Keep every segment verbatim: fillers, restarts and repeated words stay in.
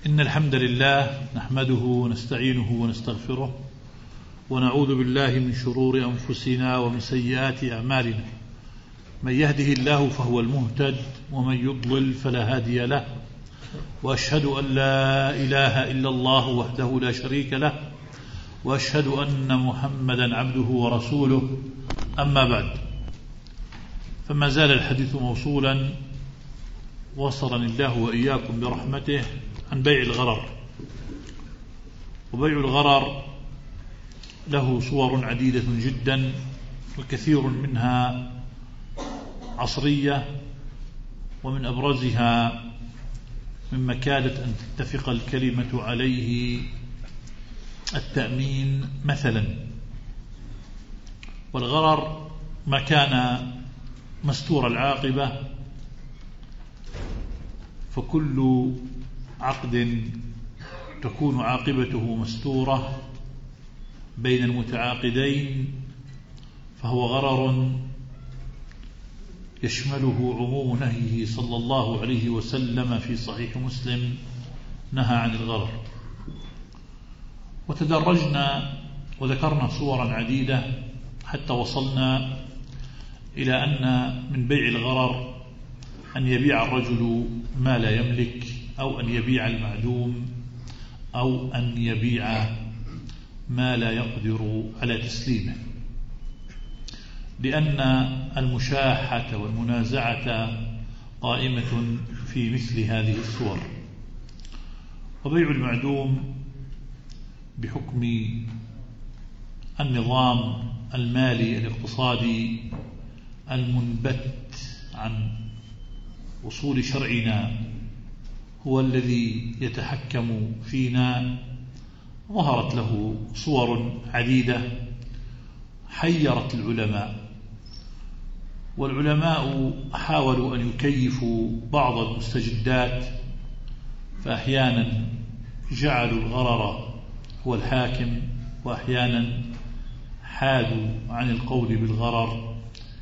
إن الحمد لله نحمده ونستعينه ونستغفره ونعوذ بالله من شرور أنفسنا ومن سيئات أعمالنا. من يهده الله فهو المهتد ومن يضلل فلا هادي له، وأشهد أن لا إله إلا الله وحده لا شريك له، وأشهد أن محمدا عبده ورسوله. أما بعد، فما زال الحديث موصولا وصلني الله وإياكم برحمته عن بيع الغرر. وبيع الغرر له صور عديدة جدا، وكثير منها عصرية، ومن أبرزها مما كادت أن تتفق الكلمة عليه التأمين مثلا. والغرر ما كان مستور العاقبة، فكل عقد تكون عاقبته مستورة بين المتعاقدين فهو غرر يشمله عموم نهيه صلى الله عليه وسلم في صحيح مسلم، نهى عن الغرر. وتدرجنا وذكرنا صورا عديدة حتى وصلنا إلى أن من بيع الغرر أن يبيع الرجل ما لا يملك، أو أن يبيع المعدوم، أو أن يبيع ما لا يقدر على تسليمه، لأن المشاحة والمنازعة قائمة في مثل هذه الصور. وبيع المعدوم بحكم النظام المالي الاقتصادي المنبت عن أصول شرعنا هو الذي يتحكم فينا، ظهرت له صور عديدة حيرت العلماء. والعلماء حاولوا أن يكيفوا بعض المستجدات، فأحيانا جعلوا الغرر هو الحاكم، وأحيانا حادوا عن القول بالغرر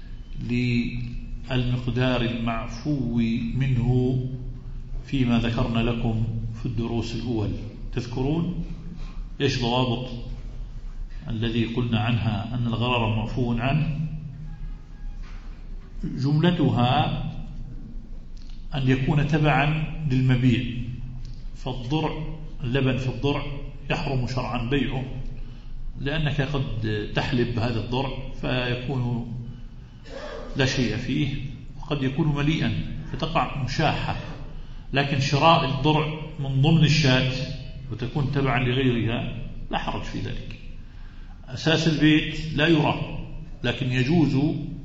للمقدار المعفو منه فيما ذكرنا لكم في الدروس الأول. تذكرون إيش ضوابط الذي قلنا عنها أن الغرر معفو عنه؟ جملتها أن يكون تبعا للمبيع، فالضرع اللبن في الضرع يحرم شرعا بيعه، لأنك قد تحلب هذا الضرع فيكون لا شيء فيه، وقد يكون مليئا فتقع مشاحة. لكن شراء الضرع من ضمن الشاة وتكون تبعا لغيرها لا حرج في ذلك. أساس البيت لا يرى، لكن يجوز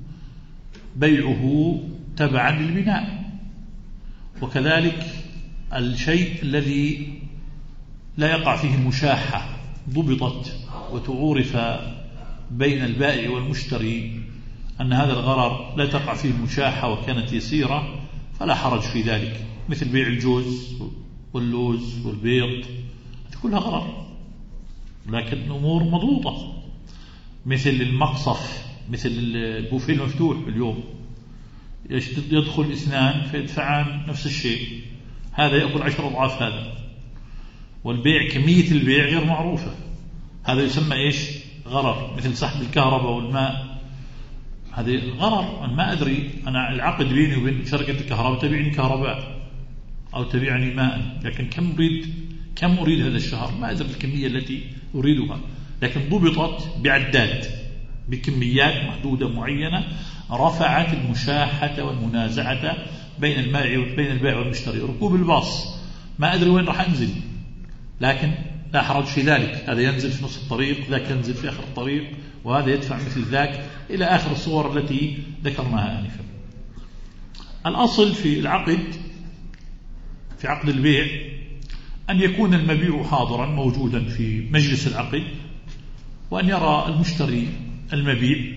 بيعه تبعا للبناء. وكذلك الشيء الذي لا يقع فيه المشاحة ضبطت وتعورف بين البائع والمشتري أن هذا الغرر لا تقع فيه المشاحة وكانت يسيرة، فلا حرج في ذلك، مثل بيع الجوز واللوز والبيض، كلها غرر لكن أمور مضبوطة. مثل المقصف، مثل البوفيه المفتوح اليوم يدخل اثنان فيدفعان نفس الشيء، هذا يأكل عشر أضعاف هذا، والبيع كمية البيع غير معروفة، هذا يسمى إيش؟ غرر. مثل سحب الكهرباء والماء، هذا غرر. أنا ما أدري، أنا العقد بيني وبين شركة الكهرباء تبيعني كهرباء أو تبيعني ماء، لكن كم أريد كم أريد هذا الشهر ما أدري الكمية التي أريدها، لكن ضبطت بعداد بكميات محدودة معينة رفعت المشاحة والمنازعة بين البائع وبين البائع والمشتري. ركوب الباص ما أدري وين راح أنزل، لكن لا حرج في ذلك، هذا ينزل في نص الطريق، ذاك ينزل في آخر الطريق، وهذا يدفع مثل ذاك، إلى آخر الصور التي ذكرناها آنفا. الأصل في العقد، في عقد البيع، أن يكون المبيع حاضرا موجودا في مجلس العقد، وأن يرى المشتري المبيع،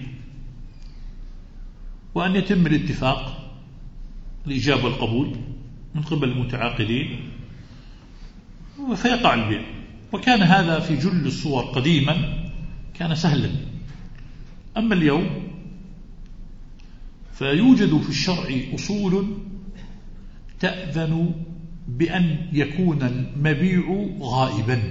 وأن يتم الاتفاق الإجابة والقبول من قبل المتعاقدين، فيقع البيع. وكان هذا في جل الصور قديما كان سهلا. أما اليوم فيوجد في الشرع أصول تأذن بأن يكون المبيع غائبا.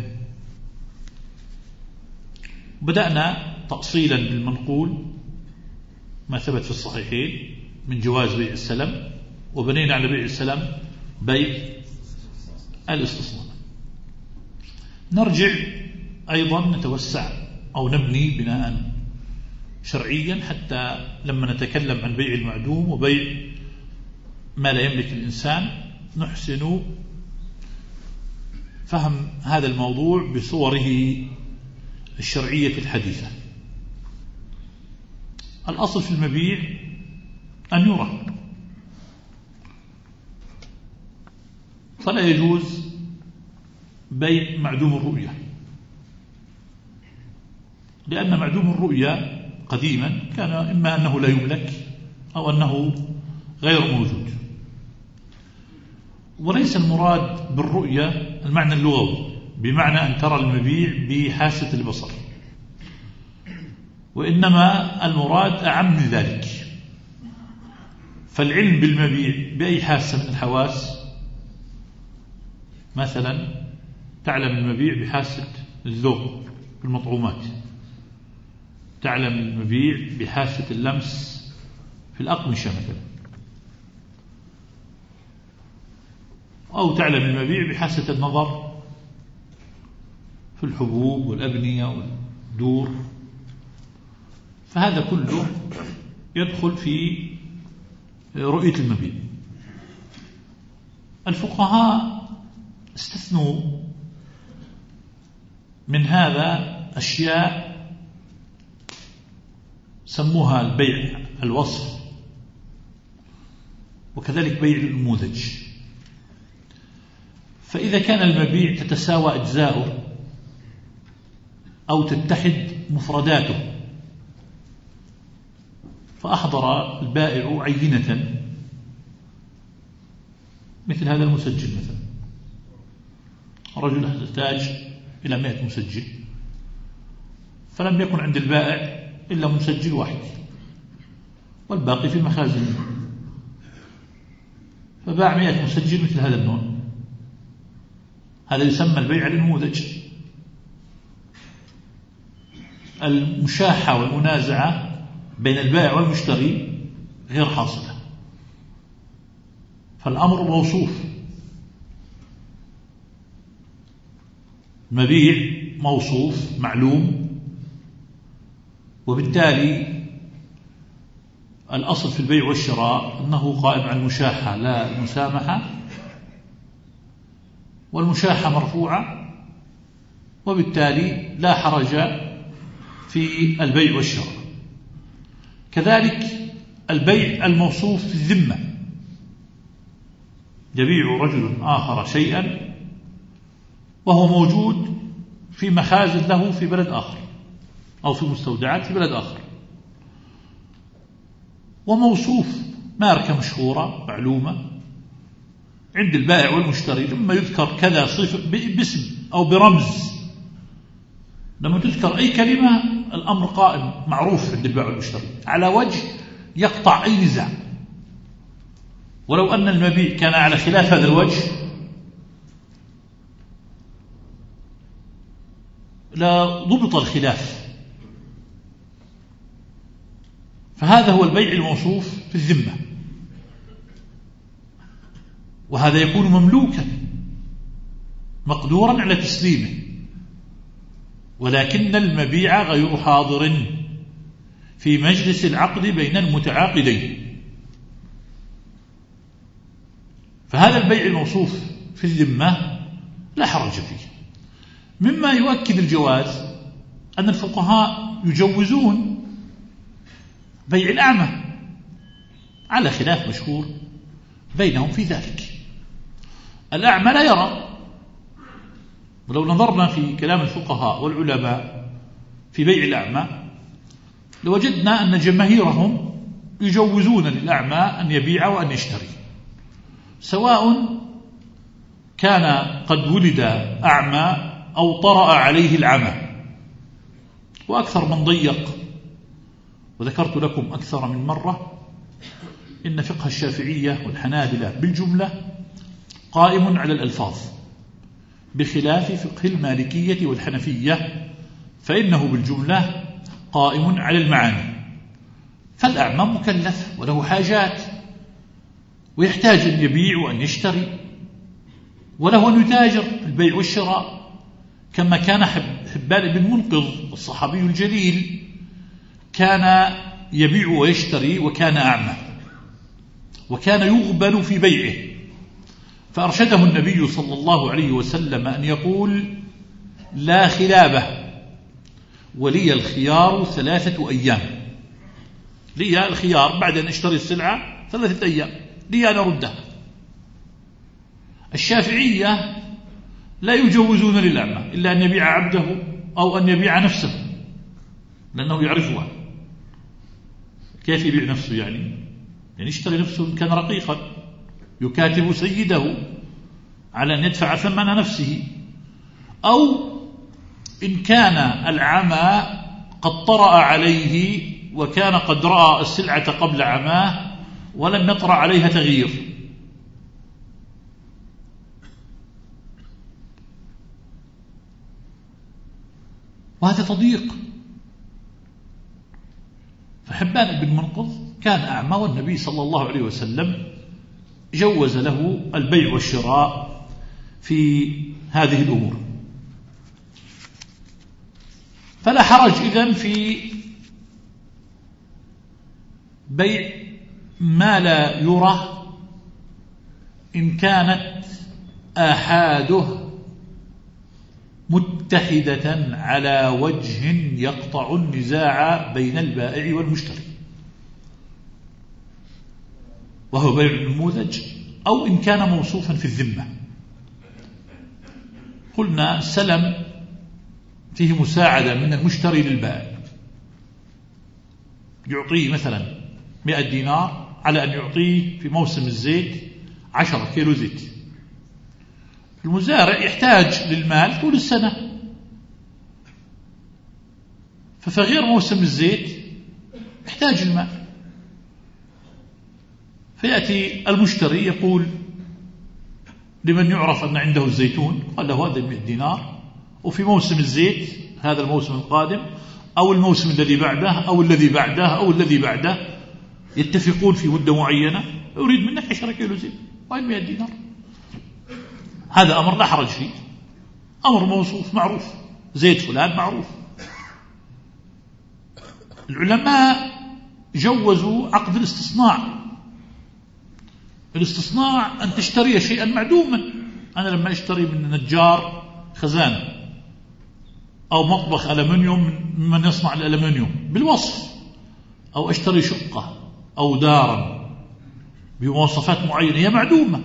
بدأنا تأصيلا بالمنقول ما ثبت في الصحيحين من جواز بيع السلم، وبنينا على بيع السلم بيع الاستصناع. نرجع أيضا نتوسع أو نبني بناء شرعيا حتى لما نتكلم عن بيع المعدوم وبيع ما لا يملك الإنسان نحسن فهم هذا الموضوع بصوره الشرعية الحديثة. الأصل في المبيع أن يرى، فلا يجوز بيع معدوم الرؤية، لأن معدوم الرؤية قديما كان إما أنه لا يملك أو أنه غير موجود. وليس المراد بالرؤية المعنى اللغوي بمعنى أن ترى المبيع بحاسة البصر، وإنما المراد أعم من ذلك. فالعلم بالمبيع بأي حاسة من الحواس، مثلا تعلم المبيع بحاسة الذوق في المطعومات، تعلم المبيع بحاسة اللمس في الأقمشة مثلا، أو تعلم المبيع بحاسة النظر في الحبوب والأبنية والدور. فهذا كله يدخل في رؤية المبيع. الفقهاء استثنوا من هذا أشياء سموها البيع الوصف، وكذلك بيع النموذج. فإذا كان المبيع تتساوى أجزاؤه أو تتحد مفرداته، فأحضر البائع عينة مثل هذا المسجل مثلا، رجل يحتاج إلى مئة مسجل، فلم يكن عند البائع إلا مسجل واحد والباقي في مخازن، فباع مئة مسجل مثل هذا النوع. هذا يسمى البيع النموذج. المشاحة والمنازعة بين البائع والمشتري غير حاصلة، فالأمر موصوف. مبيع موصوف معلوم، وبالتالي الأصل في البيع والشراء أنه قائم على المشاحة لا المسامحة، والمشاحة مرفوعة، وبالتالي لا حرج في البيع والشراء. كذلك البيع الموصوف في الذمة، يبيع رجل آخر شيئا وهو موجود في مخازن له في بلد آخر أو في مستودعات في بلد آخر، وموصوف ماركة مشهورة معلومة عند البائع والمشتري. لما يذكر كذا صفة باسم أو برمز، لما تذكر أي كلمة الأمر قائم معروف عند البائع والمشتري على وجه يقطع أي نزاع. ولو أن المبيع كان على خلاف هذا الوجه لا ضبط الخلاف. فهذا هو البيع الموصوف في الذمة، وهذا يكون مملوكا مقدورا على تسليمه، ولكن المبيع غير حاضر في مجلس العقد بين المتعاقدين. فهذا البيع الموصوف في الذمة لا حرج فيه. مما يؤكد الجواز أن الفقهاء يجوزون بيع الأعمى على خلاف مشهور بينهم في ذلك. الأعمى لا يرى، ولو نظرنا في كلام الفقهاء والعلماء في بيع الأعمى لوجدنا أن جماهيرهم يجوزون للأعمى أن يبيع وأن يشتري، سواء كان قد ولد أعمى أو طرأ عليه العمى. وأكثر من ضيق، وذكرت لكم أكثر من مرة إن فقه الشافعية والحنابلة بالجملة قائم على الألفاظ، بخلاف فقه المالكية والحنفية فإنه بالجملة قائم على المعاني. فالأعمى مكلف وله حاجات، ويحتاج أن يبيع وأن يشتري، وله أن يتاجر في البيع والشراء، كما كان حبان بن منقذ الصحابي الجليل كان يبيع ويشتري وكان أعمى، وكان يغبن في بيعه، فأرشده النبي صلى الله عليه وسلم أن يقول: لا خلابة، ولي الخيار ثلاثة أيام. لي الخيار بعد أن اشتري السلعة ثلاثة أيام لي أن أردها. الشافعية لا يجوزون للأعمى إلا أن يبيع عبده أو أن يبيع نفسه، لأنه يعرفها. كيف يبيع نفسه؟ يعني يعني يشتري نفسه إن كان رقيقا، يكاتب سيده على أن يدفع ثمن نفسه، أو إن كان العمى قد طرأ عليه وكان قد رأى السلعة قبل عماه ولم يطرأ عليها تغيير. وهذا تضييق. فحبان بن منقذ كان أعمى، والنبي صلى الله عليه وسلم جوز له البيع والشراء في هذه الأمور. فلا حرج إذن في بيع ما لا يرى إن كانت آحاده متحدة على وجه يقطع النزاع بين البائع والمشتري، وهو بيع النموذج، أو إن كان موصوفا في الذمة. قلنا السلم فيه مساعدة من المشتري للبائع، يعطيه مثلا مئة دينار على أن يعطيه في موسم الزيت عشرة كيلو زيت. المزارع يحتاج للمال طول السنة، ففي غير موسم الزيت يحتاج المال، فيأتي المشتري يقول لمن يعرف أن عنده الزيتون، قال له هذا مئة دينار، وفي موسم الزيت هذا الموسم القادم أو الموسم الذي بعده أو الذي بعده أو الذي بعده يتفقون في مدة معينة، أريد منك عشرة كيلو زيت، وين مئة دينار. هذا أمر لا حرج فيه، أمر موصوف معروف، زيت فلان معروف. العلماء جوزوا عقد الاستصناع. الاستصناع أن تشتري شيئا معدوما. أنا لما أشتري من نجار خزانة أو مطبخ ألمنيوم من يصنع الألمنيوم بالوصف، أو أشتري شقة أو دارا بمواصفات معينة هي معدومة،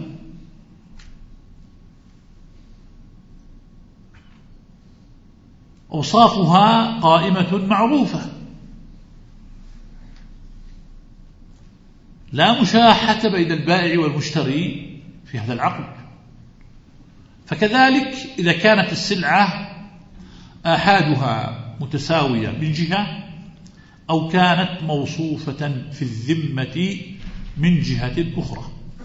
أوصافها قائمة معروفة، لا مشاحة بين البائع والمشتري في هذا العقد. فكذلك إذا كانت السلعة آحادها متساوية من جهة، أو كانت موصوفة في الذمة من جهة أخرى.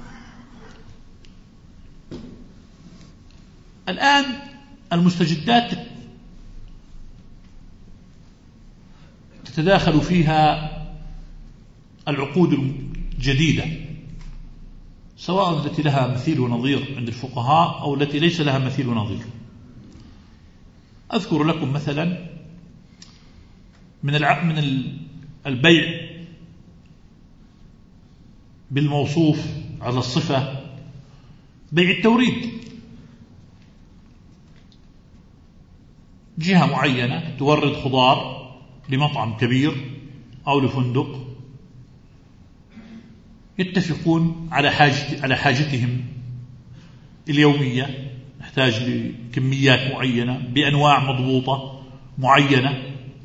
الآن المستجدات تتداخل فيها العقود الجديدة، سواء التي لها مثيل ونظير عند الفقهاء أو التي ليس لها مثيل ونظير. أذكر لكم مثلا من من البيع بالموصوف على الصفة بيع التوريد. جهة معينة تورد خضار لمطعم كبير أو لفندق، يتفقون على حاجة على حاجتهم اليومية، نحتاج لكميات معينة بأنواع مضبوطة معينة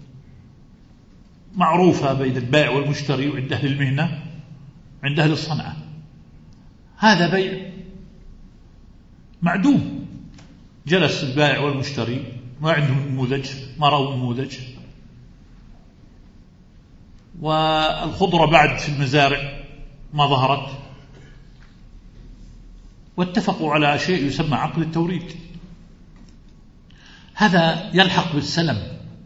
معروفة بين البائع والمشتري وعند أهل المهنة عند أهل الصنعة. هذا بيع معدوم، جلس البائع والمشتري ما عندهم نموذج، ما رأوا نموذج، والخضرة بعد في المزارع ما ظهرت، واتفقوا على شيء يسمى عقد التوريد. هذا يلحق بالسلم،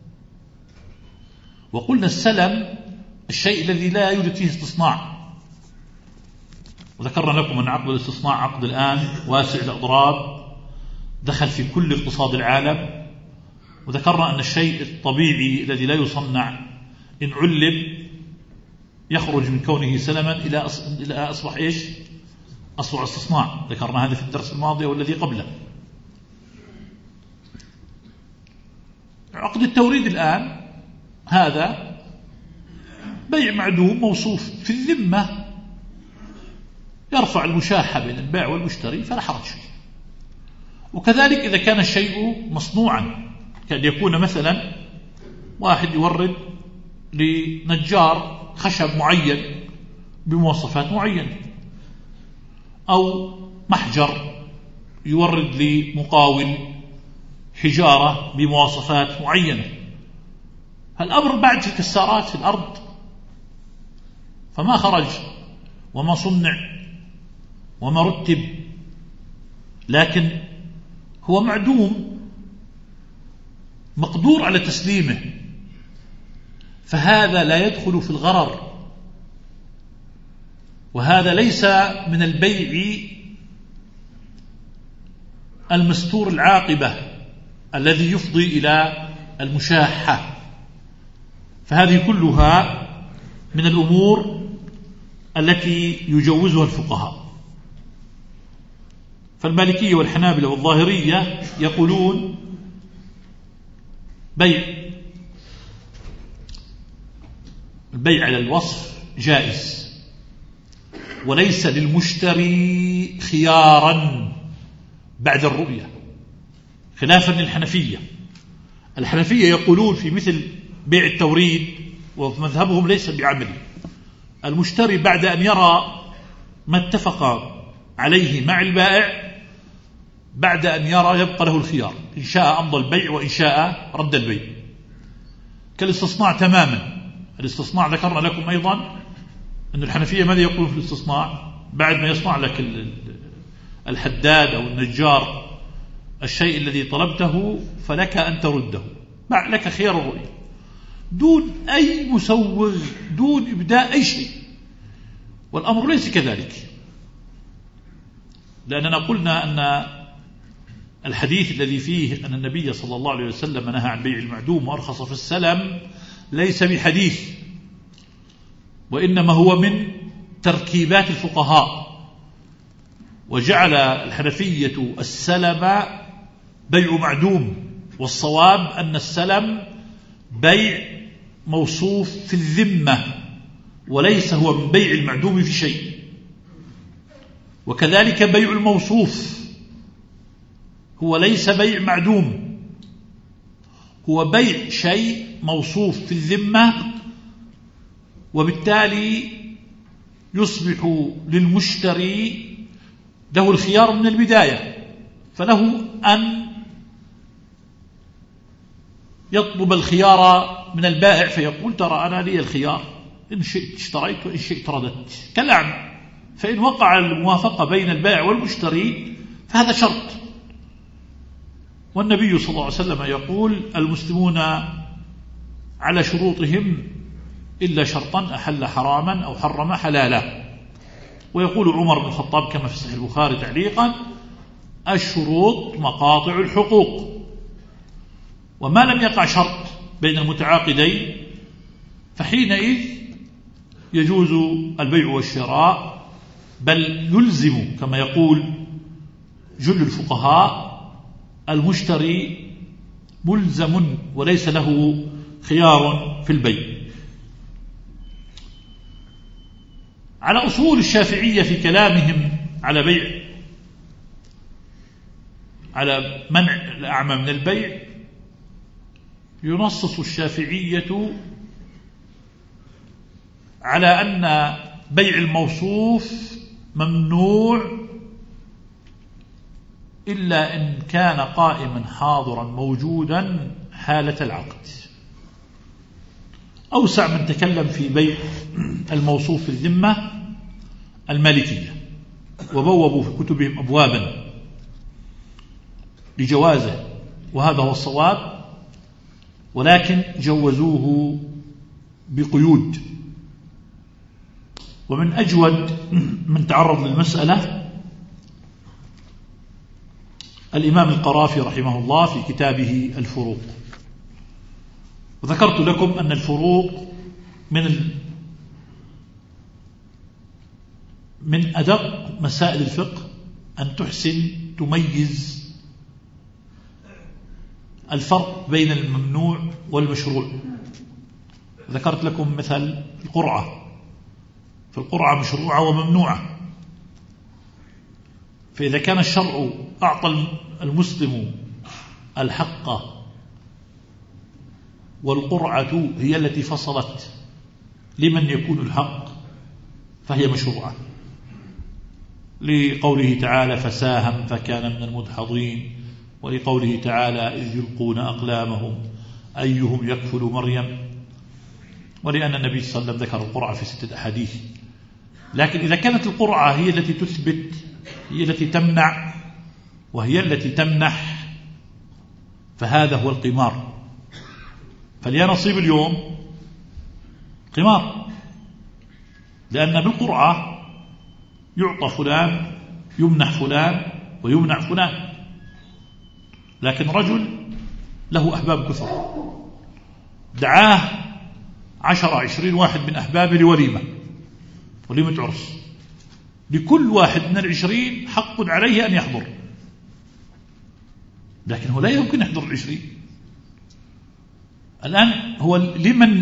وقلنا السلم الشيء الذي لا يوجد فيه استصناع، وذكرنا لكم أن عقد الاستصناع عقد الآن واسع الأضراب دخل في كل اقتصاد العالم، وذكرنا أن الشيء الطبيعي الذي لا يصنع إن علم يخرج من كونه سلما إلى إلى أصبح إيش؟ أصبح استصناع. ذكرنا هذا في الدرس الماضي والذي قبله. عقد التوريد الآن هذا بيع معدوم موصوف في الذمة يرفع المشاحة بين البائع والمشتري فلا حرج فيه. وكذلك إذا كان الشيء مصنوعا، كان يكون مثلا واحد يورد لنجار خشب معين بمواصفات معينة، أو محجر يورد لمقاول حجارة بمواصفات معينة. الأمر بعد في الكسارات في الأرض فما خرج وما صنع وما رتب، لكن هو معدوم مقدور على تسليمه، فهذا لا يدخل في الغرر، وهذا ليس من البيع المستور العاقبة الذي يفضي إلى المشاحة. فهذه كلها من الأمور التي يجوزها الفقهاء. فالمالكية والحنابلة والظاهرية يقولون بيع البيع على الوصف جائز، وليس للمشتري خيارا بعد الرؤية، خلافا للحنفية. الحنفية يقولون في مثل بيع التوريد ومذهبهم ليس بعملي، المشتري بعد أن يرى ما اتفق عليه مع البائع، بعد أن يرى يبقى له الخيار، إن شاء أمضى البيع وإن شاء رد البيع، كالاستصناع تماما. الاستصناع ذكرنا لكم أيضا أن الحنفية ماذا يقول في الاستصناع؟ بعد ما يصنع لك الحداد أو النجار الشيء الذي طلبته فلك أن ترده، لك خيار الرؤية دون أي مسوغ، دون إبداء أي شيء. والأمر ليس كذلك، لأننا قلنا أن الحديث الذي فيه أن النبي صلى الله عليه وسلم نهى عن بيع المعدوم وأرخص في السلم ليس بحديث، وإنما هو من تركيبات الفقهاء. وجعل الحنفية السلم بيع معدوم، والصواب أن السلم بيع موصوف في الذمة، وليس هو من بيع المعدوم في شيء. وكذلك بيع الموصوف هو ليس بيع معدوم، هو بيع شيء موصوف في الذمة، وبالتالي يصبح للمشتري له الخيار من البداية، فله أن يطلب الخيار من البائع فيقول ترى أنا لي الخيار، إن شئت اشتريت وإن شئت رددت، كالأعمى. فإن وقع الموافقة بين البائع والمشتري فهذا شرط. والنبي صلى الله عليه وسلم يقول المسلمون على شروطهم إلا شرطا أحل حراما أو حرم حلالا. ويقول عمر بن الخطاب كما في صحيح البخاري تعليقا الشروط مقاطع الحقوق، وما لم يقع شرط بين المتعاقدين فحينئذ يجوز البيع والشراء، بل يلزم كما يقول جل الفقهاء المشتري ملزم وليس له خيار في البيع. على أصول الشافعية في كلامهم على بيع على منع الأعمى من البيع، ينصص الشافعية على أن بيع الموصوف ممنوع إلا إن كان قائما حاضرا موجودا حالة العقد. أوسع من تكلم في بيع الموصوف في الذمة المالكية، وبوبوا في كتبهم أبوابا لجوازه، وهذا هو الصواب، ولكن جوزوه بقيود. ومن أجود من تعرض للمسألة الإمام القرافي رحمه الله في كتابه الفروق. وذكرت لكم أن الفروق من من أدق مسائل الفقه، أن تحسن تميز الفرق بين الممنوع والمشروع. ذكرت لكم مثل القرعة، فالقرعة مشروعة وممنوعة، فإذا كان الشرع أعطى المسلم الحق والقرعة هي التي فصلت لمن يكون الحق فهي مشروعة، لقوله تعالى فساهم فكان من المدحضين، ولقوله تعالى إذ يلقون أقلامهم أيهم يكفل مريم، ولأن النبي صلى الله عليه وسلم ذكر القرعة في ستة أحاديث. لكن إذا كانت القرعة هي التي تثبت، هي التي تمنع، وهي التي تمنح، فهذا هو القمار. فليا نصيب اليوم قمار، لأن بالقرعة يعطى فلان، يمنح فلان، ويمنع فلان. لكن رجل له أحباب كثر، دعاه عشر عشرين واحد من أحبابه لوليمة، وليمة عرس، لكل واحد من العشرين حق عليه أن يحضر، لكن هو لا يمكن يحضر العشرين. الآن هو لمن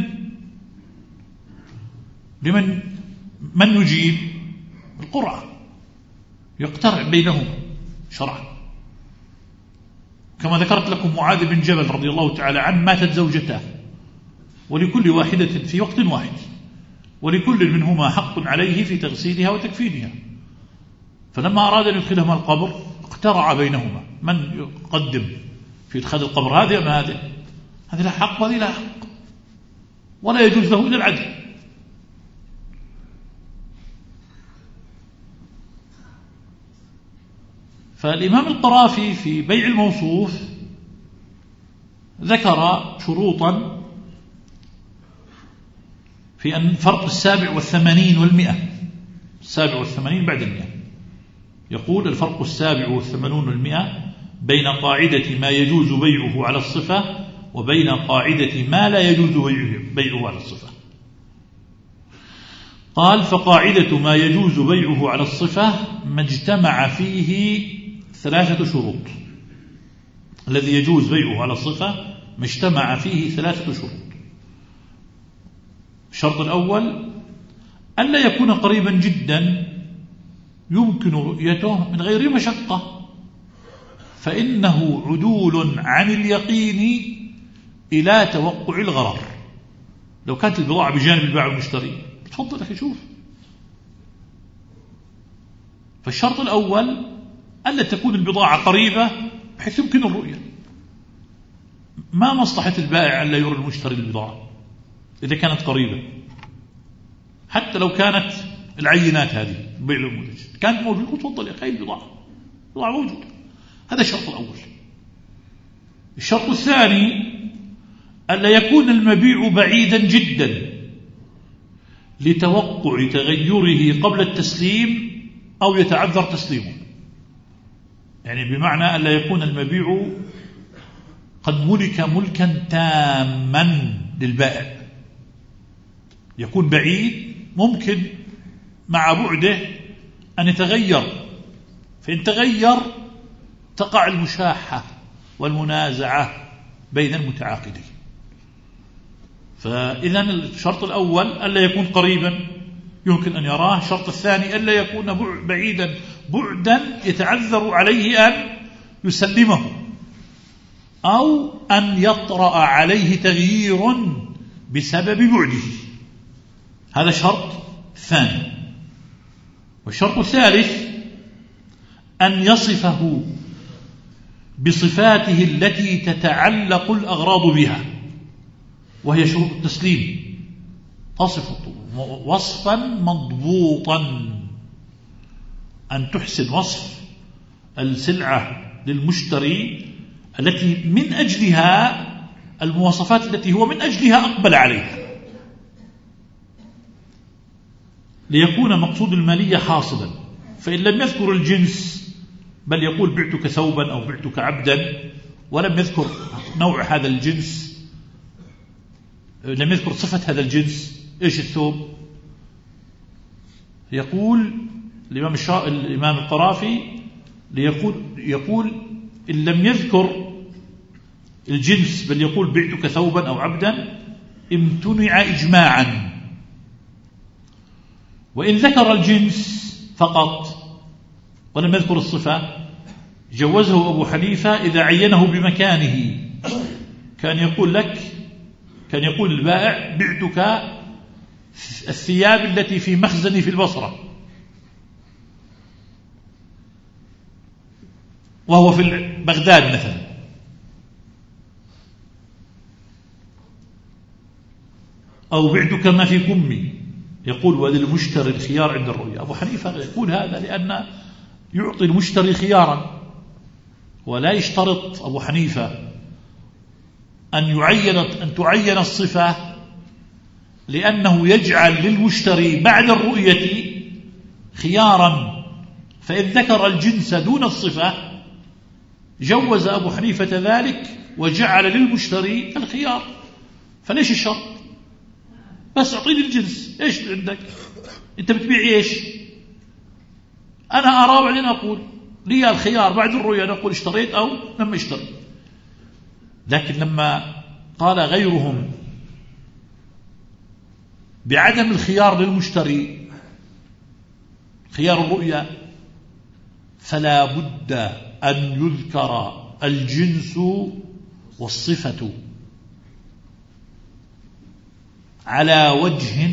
لمن من يجيب القرعة، يقترع بينهم شرعا. كما ذكرت لكم معاذ بن جبل رضي الله تعالى عنه ماتت زوجته، ولكل واحدة في وقت واحد، ولكل منهما حق عليه في تغسيلها وتكفينها، فلما أراد أن يدخلهما القبر اقترع بينهما من يقدم في إدخال القبر، هذه أم هذه، هذه لا حق وهذه لا حق، ولا يجوز له إلا العدل. فالإمام القرافي في بيع الموصوف ذكر شروطا في أن فرق السابع والثمانين والمئة، السابع والثمانين بعد المئة، يقول الفرق السابع والثمانون والمئة بين قاعدة ما يجوز بيعه على الصفة وبين قاعدة ما لا يجوز بيعه على الصفة. قال فقاعدة ما يجوز بيعه على الصفة ما اجتمع فيه ثلاثة شروط. الذي يجوز بيعه على الصفة ما اجتمع فيه ثلاثة شروط. الشرط الأول ألا يكون قريبا جدا يمكن رؤيته من غير مشقة، فإنه عدول عن اليقين إلى توقع الغرر. لو كانت البضاعة بجانب البائع والمشتري تفضل أخي شوف. فالشرط الأول ألا تكون البضاعة قريبة بحيث يمكن الرؤية. ما مصلحة البائع ألا يرى المشتري البضاعة إذا كانت قريبة، حتى لو كانت العينات هذه بيع المنتج كانت موجودة، تفضل يا أخي البضاعة، البضاعة موجودة. هذا الشرط الأول. الشرط الثاني ألا يكون المبيع بعيدا جدا لتوقع تغيره قبل التسليم أو يتعذر تسليمه. يعني بمعنى ألا يكون المبيع قد ملك ملكا تاما للبائع، يكون بعيد، ممكن مع بعده أن يتغير، فإن تغير تقع المشاحة والمنازعة بين المتعاقدين. فإذا الشرط الأول ألا يكون قريبا يمكن أن يراه. الشرط الثاني ألا يكون بعيدا بعدا يتعذر عليه أن يسلمه أو أن يطرأ عليه تغيير بسبب بعده. هذا الشرط الثاني. والشرط الثالث أن يصفه بصفاته التي تتعلق الأغراض بها، وهي شروط التسليم، تصف وصفا مضبوطا أن تحسن وصف السلعة للمشتري التي من أجلها المواصفات التي هو من أجلها أقبل عليها، ليكون مقصود المالية حاصلا. فإن لم يذكر الجنس بل يقول بعتك ثوبا أو بعتك عبدا ولم يذكر نوع هذا الجنس، لم يذكر صفة هذا الجنس، إيش الثوب؟ يقول الإمام, الإمام القرافي ليقول يقول إن لم يذكر الجنس بل يقول بعتك ثوبا أو عبدا امتنع إجماعا. وإن ذكر الجنس فقط ولم يذكر الصفة جوزه أبو حنيفة إذا عينه بمكانه. كان يقول لك كان يقول البائع بعتك الثياب التي في مخزني في البصرة وهو في بغداد مثلا، أو بعتك ما في كمي، يقول وللمشتري الخيار عند الرؤية. أبو حنيفة يقول هذا لأن يعطي المشتري خيارا، ولا يشترط أبو حنيفة أن يعين أن تعين الصفة، لأنه يجعل للمشتري بعد الرؤية خيارا. فإن ذكر الجنس دون الصفة جوز أبو حنيفة ذلك وجعل للمشتري الخيار. فليش الشرط؟ بس أعطيني الجنس، إيش عندك؟ أنت بتبيع إيش؟ أنا أرى بعدين أقول لي الخيار بعد الرؤية، نقول اشتريت أو لم اشتري. لكن لما قال غيرهم بعدم الخيار للمشتري خيار الرؤية، فلا بد أن يذكر الجنس والصفة على وجه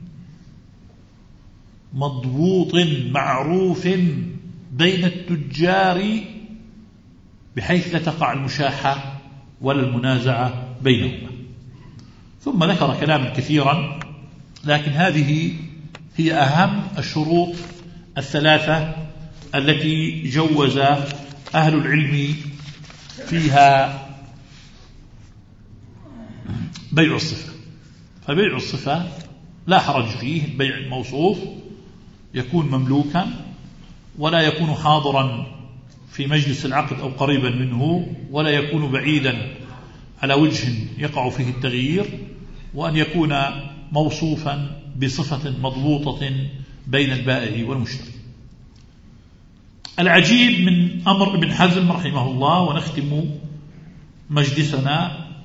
مضبوط معروف بين التجار بحيث لا تقع المشاحة ولا المنازعة بينهما. ثم ذكر كلاما كثيرا، لكن هذه هي أهم الشروط الثلاثة التي جوز أهل العلم فيها بيع الصفة. فبيع الصفة لا حرج فيه، البيع الموصوف يكون مملوكا ولا يكون حاضرا في مجلس العقد أو قريبا منه، ولا يكون بعيدا على وجه يقع فيه التغيير، وأن يكون موصوفا بصفة مضبوطة بين البائع والمشتري. العجيب من أمر ابن حزم رحمه الله، ونختم مجلسنا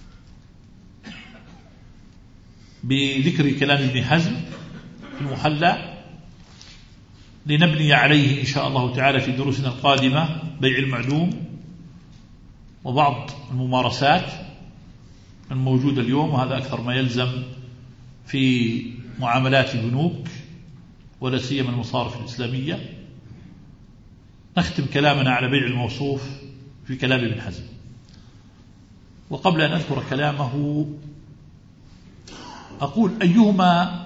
بذكر كلام ابن حزم في المحلى لنبني عليه إن شاء الله تعالى في دروسنا القادمة، بيع المعلوم وبعض الممارسات الموجودة اليوم، وهذا أكثر ما يلزم في معاملات البنوك ولا سيما المصارف الإسلامية. نختم كلامنا على بيع الموصوف في كلام ابن حزم. وقبل أن أذكر كلامه أقول أيهما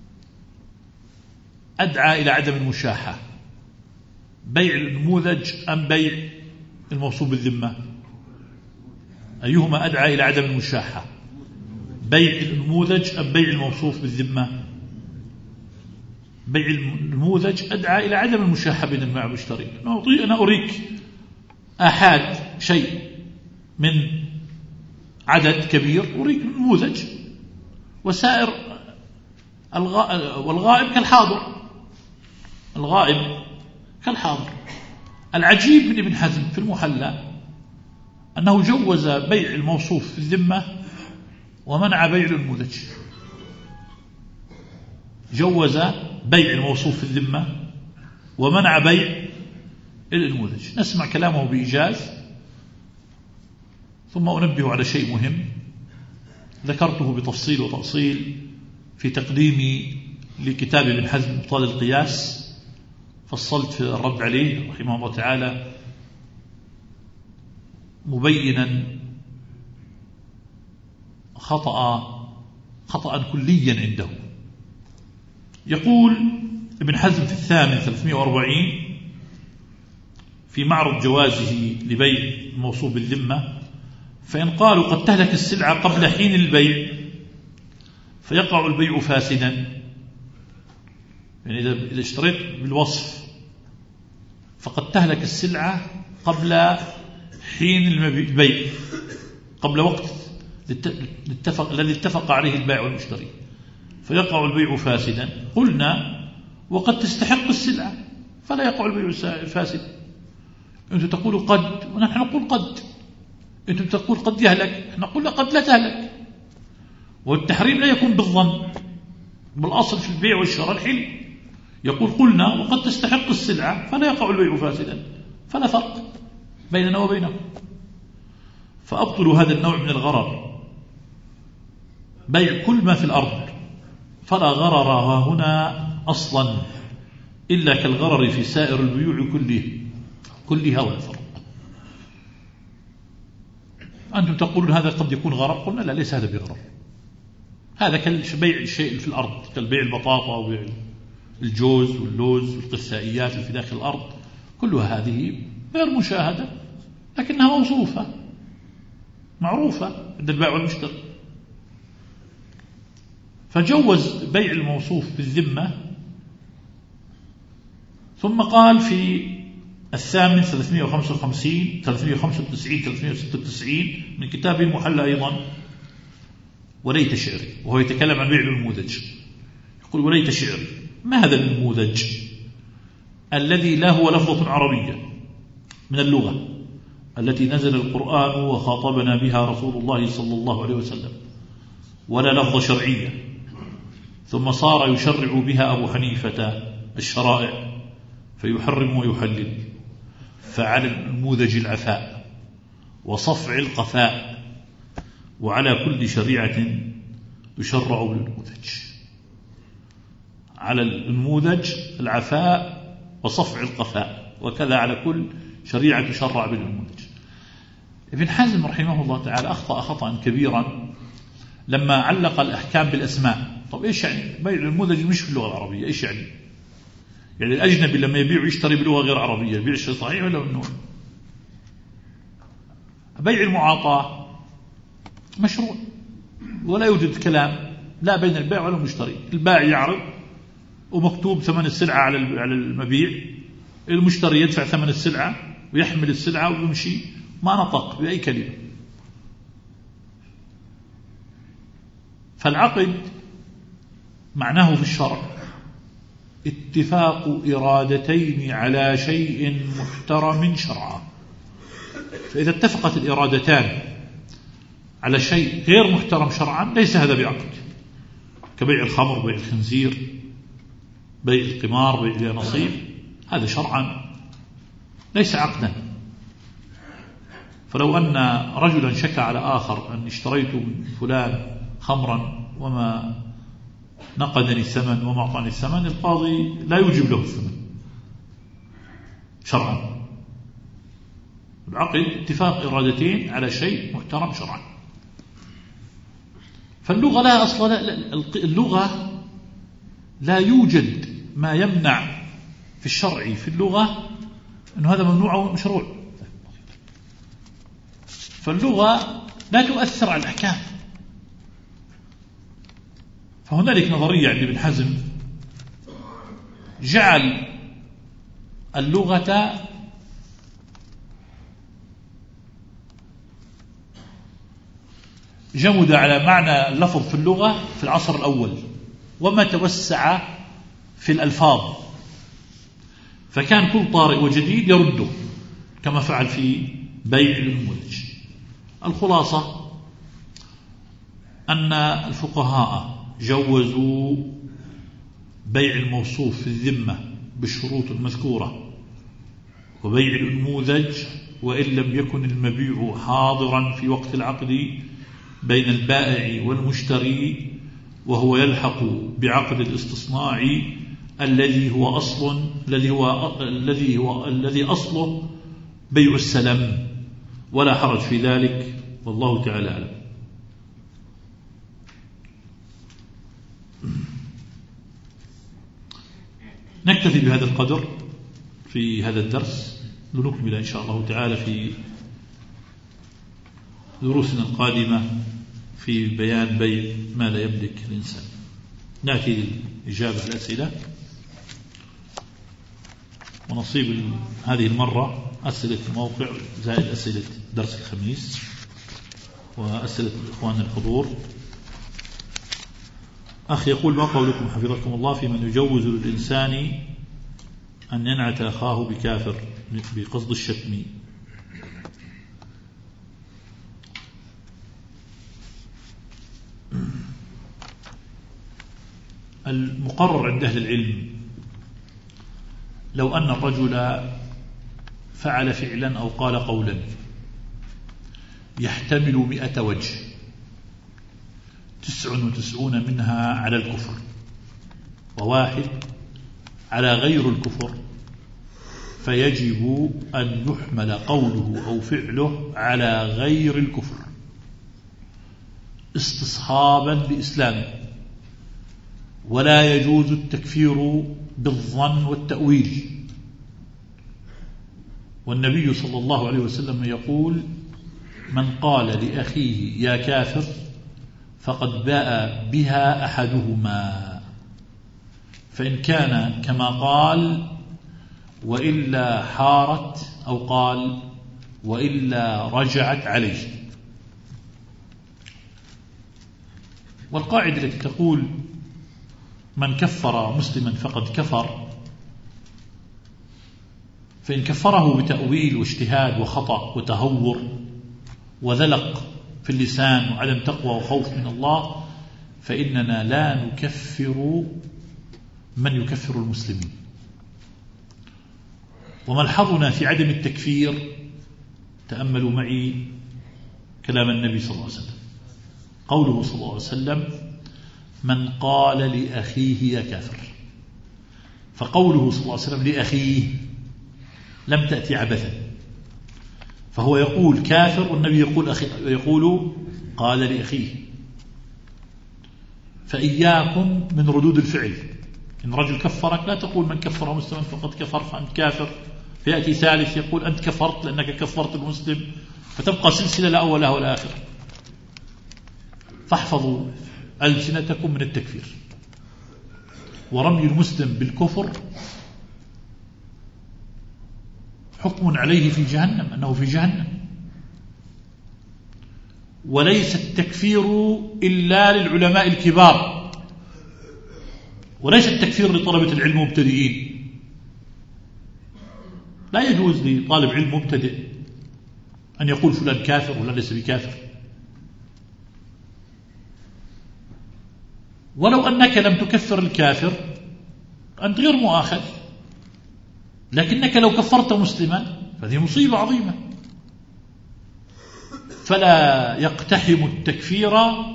أدعى إلى عدم المشاحة، بيع النموذج أم بيع الموصوف بالذمة؟ أيهما أدعى إلى عدم المشاحة، بيع النموذج أم بيع الموصوف بالذمة؟ بيع النموذج أدعى إلى عدم المشاحة بين البائع والمشتري. أنا أريك آحاد شيء من عدد كبير، أريك نموذج، وسائر والغائب كالحاضر، الغائب كالحاضر. العجيب من ابن حزم في المحلى أنه جوز بيع الموصوف في الذمة ومنع بيع النموذج. جوز بيع الموصوف في الذمة ومنع بيع النموذج. نسمع كلامه بإيجاز، ثم أنبه على شيء مهم ذكرته بتفصيل وتأصيل في تقديمي لكتاب ابن حزم إبطال القياس. فصلت في الرد عليه رحمه الله تعالى مبينا خطأ خطأ كليا عنده. يقول ابن حزم في الثامن ثلاثمائة وأربعين في معرض جوازه لبيع الموصوف بالذمة: فإن قالوا قد تهلك السلعة قبل حين البيع فيقع البيع فاسدا. يعني إذا اشتريت بالوصف فقد تهلك السلعة قبل حين البيع، قبل وقت الاتفق الذي اتفق عليه البائع والمشتري، فيقع البيع فاسدا. قلنا: وقد تستحق السلعة فلا يقع البيع فاسدا. أنتم تقولوا قد ونحن نقول قد، أنتم تقول قد يهلك، نقول قد لا تهلك. والتحريم لا يكون بالظن، بالأصل في البيع والشراء الحل. يقول: قلنا وقد تستحق السلعة فلا يقع البيع فاسدا، فلا فرق بيننا وبينهم. فأبطلوا هذا النوع من الغرر، بيع كل ما في الأرض، فلا غرر هنا أصلا إلا كالغرر في سائر البيوع كله كلها ولا فرق. أنتم تقولون هذا قد يكون غرر، قلنا لا، ليس هذا بغرر، هذا كالبيع الشيء في الأرض، كالبيع البطاطا وبيع الجوز واللوز والقثائيات اللي في داخل الأرض، كلها هذه غير مشاهدة لكنها موصوفة معروفة عند البائع والمشتري. فجوز بيع الموصوف بالذمة. ثم قال في الثامن ثلاثمائة وخمسة وخمسين ثلاثمائة وخمسة وتسعين ثلاثمائة وستة وتسعين من كتابه المحلى أيضا: وليت شعري، وهو يتكلم عن بيع النموذج. يقول: وليت شعري، ما هذا النموذج الذي لا هو لفظة عربية من اللغة التي نزل القرآن وخاطبنا بها رسول الله صلى الله عليه وسلم، ولا لفظة شرعية، ثم صار يشرع بها أبو حنيفة الشرائع فيحرم ويحلل، فعلى النموذج العفاء وصفع القفاء، وعلى كل شريعة يشرع بالنموذج. على النموذج العفاء وصفع القفاء، وكذا على كل شريعة يشرع بالنموذج. ابن حزم رحمه الله تعالى أخطأ خطأ كبيرا لما علق الأحكام بالأسماء. طب إيش يعني بيع النموذج مش في اللغة العربية؟ إيش يعني؟ يعني الأجنبي لما يبيع ويشتري بلغة غير عربية يبيع شيء صحيح ولا منه؟ بيع المعاطاة مشروع، ولا يوجد كلام لا بين البائع ولا المشتري. البائع يعرض ومكتوب ثمن السلعة على المبيع، المشتري يدفع ثمن السلعة ويحمل السلعة ويمشي، ما نطق بأي كلمة. فالعقد معناه في الشرع اتفاق إرادتين على شيء محترم شرعا. فإذا اتفقت الإرادتان على شيء غير محترم شرعا ليس هذا بعقد، كبيع الخمر، بيع الخنزير، بيع القمار، بيع اليانصيب، هذا شرعا ليس عقدا. فلو أن رجلا شكى على آخر أن اشتريت من فلان خمرا وما نقدني الثمن وما أعطاني الثمن، القاضي لا يوجب له الثمن شرعا. العقد اتفاق إرادتين على شيء محترم شرعا. فاللغة لا أصل، اللغة لا يوجد ما يمنع في الشرع في اللغة أنه هذا ممنوع أو مشروع. فاللغة لا تؤثر على الأحكام. فهنالك نظرية عند ابن حزم جعل اللغة جمد على معنى اللفظ في اللغة في العصر الأول، وما توسع في الألفاظ، فكان كل طارئ وجديد يرده كما فعل في بيع النموذج. الخلاصة أن الفقهاء جوزوا بيع الموصوف في الذمة بالشروط المذكورة، وبيع النموذج وإن لم يكن المبيع حاضرا في وقت العقد بين البائع والمشتري، وهو يلحق بعقد الاستصناع الذي هو أصل الذي هو الذي هو الذي أصله بيع السلم، ولا حرج في ذلك، والله تعالى أعلم. نكتفي بهذا القدر في هذا الدرس، لنكمل إن شاء الله تعالى في دروسنا القادمة في بيان بيع ما لا يملك الإنسان. نأتي للإجابة على الأسئلة، ونصيب هذه المرة أسئلة الموقع زائد أسئلة درس الخميس وأسئلة الإخوان الحضور. أخ يقول: ما قولكم حفظكم الله في من يجوز للإنسان أن ينعت أخاه بكافر بقصد الشتم؟ المقرر عند أهل العلم لو أن الرجل فعل فعلا أو قال قولا يحتمل مئة وجه، تسع وتسعون منها على الكفر وواحد على غير الكفر، فيجب أن يحمل قوله أو فعله على غير الكفر استصحابا لإسلامه، ولا يجوز التكفير بالظن والتأويل. والنبي صلى الله عليه وسلم يقول: من قال لأخيه يا كافر فقد باء بها أحدهما، فإن كان كما قال وإلا حارت، أو قال وإلا رجعت عليه. والقاعدة التي تقول من كفر مسلما فقد كفر، فإن كفره بتأويل واجتهاد وخطأ وتهور وذلق في اللسان وعدم تقوى وخوف من الله، فإننا لا نكفر من يكفر المسلمين. وملحظنا في عدم التكفير، تأملوا معي كلام النبي صلى الله عليه وسلم، قوله صلى الله عليه وسلم: من قال لأخيه يا كافر. فقوله صلى الله عليه وسلم لأخيه لم تأتي عبثا، فهو يقول كافر والنبي يقول أخي، يقول قال لأخيه. فإياكم من ردود الفعل، إن رجل كفرك لا تقول من كفر مسلما فقد كفر فأنت كافر، فيأتي ثالث يقول أنت كفرت لأنك كفرت المسلم، فتبقى سلسلة لا أولها ولا آخر. فاحفظوا ألسنتكم من التكفير. ورمي المسلم بالكفر حكم عليه في جهنم، أنه في جهنم، وليس التكفير إلا للعلماء الكبار، وليس التكفير لطلبة العلم مبتدئين. لا يجوز لطالب علم مبتدئ أن يقول فلان كافر ولا ليس بكافر، ولو أنك لم تكفر الكافر أنت غير مؤاخذ، لكنك لو كفرت مسلما فهذه مصيبة عظيمة. فلا يقتحم التكفير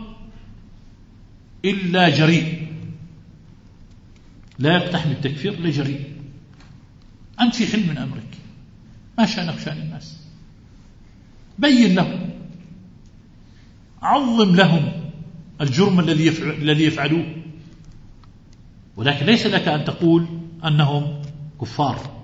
إلا جريء، لا يقتحم التكفير إلا جريء. أنت في حل من أمرك، ما شأنك شأن الناس، بين لهم، عظم لهم الجرم الذي يفعل الذي يفعلوه، ولكن ليس لك أن تقول أنهم كفار.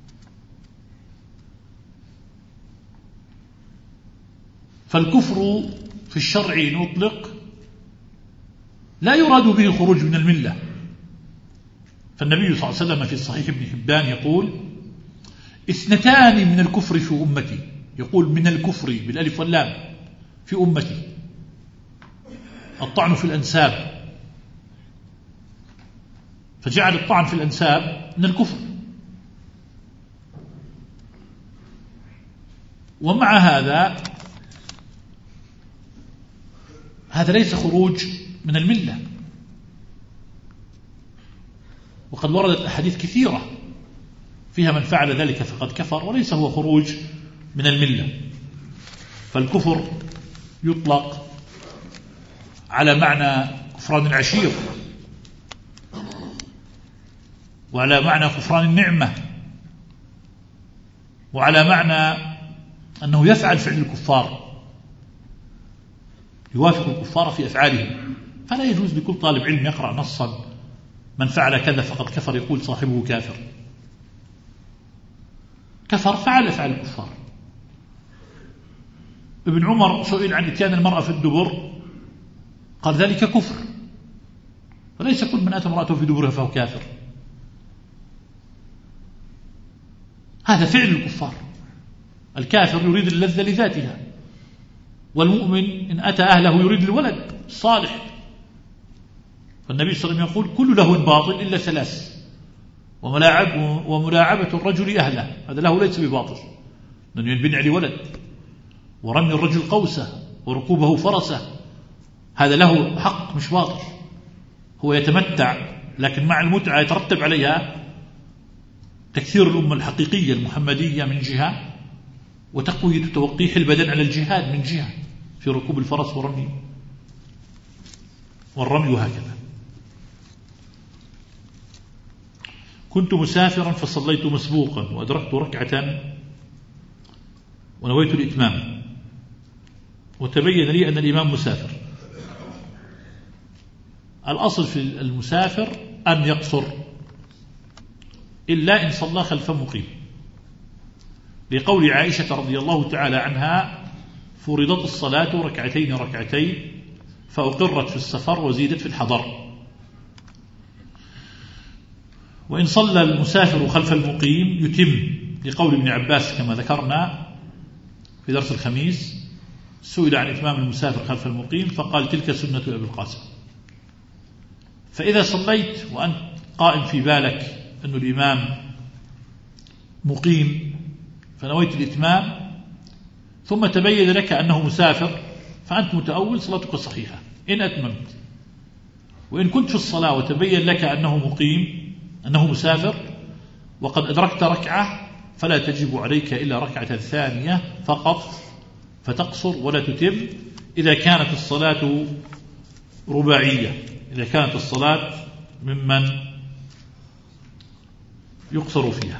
فالكفر في الشرع نطلق لا يراد به الخروج من الملة. فالنبي صلى الله عليه وسلم في صحيح ابن حبان يقول: اثنتان من الكفر في أمتي، يقول من الكفر بالألف واللام في أمتي: الطعن في الأنساب، فجعل الطعن في الأنساب من الكفر. ومع هذا هذا ليس خروج من الملة، وقد وردت أحاديث كثيرة فيها من فعل ذلك فقد كفر، وليس هو خروج من الملة. فالكفر يطلق على معنى كفران العشير، وعلى معنى كفران النعمة، وعلى معنى أنه يفعل فعل الكفار، يوافق الكفار في أفعالهم. فلا يجوز لكل طالب علم يقرأ نصا من فعل كذا فقد كفر يقول صاحبه كافر، كفر فعل فعل الكفار. ابن عمر سئل عن إتيان المرأة في الدبر قال ذلك كفر، فليس كل من أتى امرأته في دبرها فهو كافر، هذا فعل الكفار. الكافر يريد اللذة لذاتها، والمؤمن إن أتى أهله يريد الولد الصالح. فالنبي صلى الله عليه وسلم يقول كل لهو باطل إلا ثلاث، وملاعب وملاعبة الرجل أهله، هذا له ليس بباطل، لأنه ينبني عليه ولد، ورمي الرجل قوسه وركوبه فرسه، هذا له حق مش باطل، هو يتمتع، لكن مع المتعة يترتب عليها تكثير الأمة الحقيقية المحمدية من جهة، وتقوية توقيح البدن على الجهاد من جهة في ركوب الفرس والرمي والرمي وهكذا. كنت مسافرا فصليت مسبوقا وأدركت ركعة ونويت الإتمام، وتبين لي أن الإمام مسافر. الأصل في المسافر أن يقصر إلا إن صلى خلف مقيم، لقول عائشة رضي الله تعالى عنها فرضت الصلاة ركعتين ركعتين فأقرت في السفر وزيدت في الحضر. وإن صلى المسافر خلف المقيم يتم، لقول ابن عباس كما ذكرنا في درس الخميس، سئل عن إتمام المسافر خلف المقيم فقال تلك سنة أبي القاسم. فإذا صليت وأنت قائم في بالك أن الإمام مقيم فنويت الإتمام ثم تبين لك أنه مسافر فأنت متأول، صلاتك صحيحة إن أتممت. وإن كنت في الصلاة وتبين لك أنه مقيم أنه مسافر وقد أدركت ركعة فلا تجب عليك إلا ركعة ثانية فقط فتقصر ولا تتم إذا كانت الصلاة رباعية، إذا كانت الصلاة ممن يقصر فيها.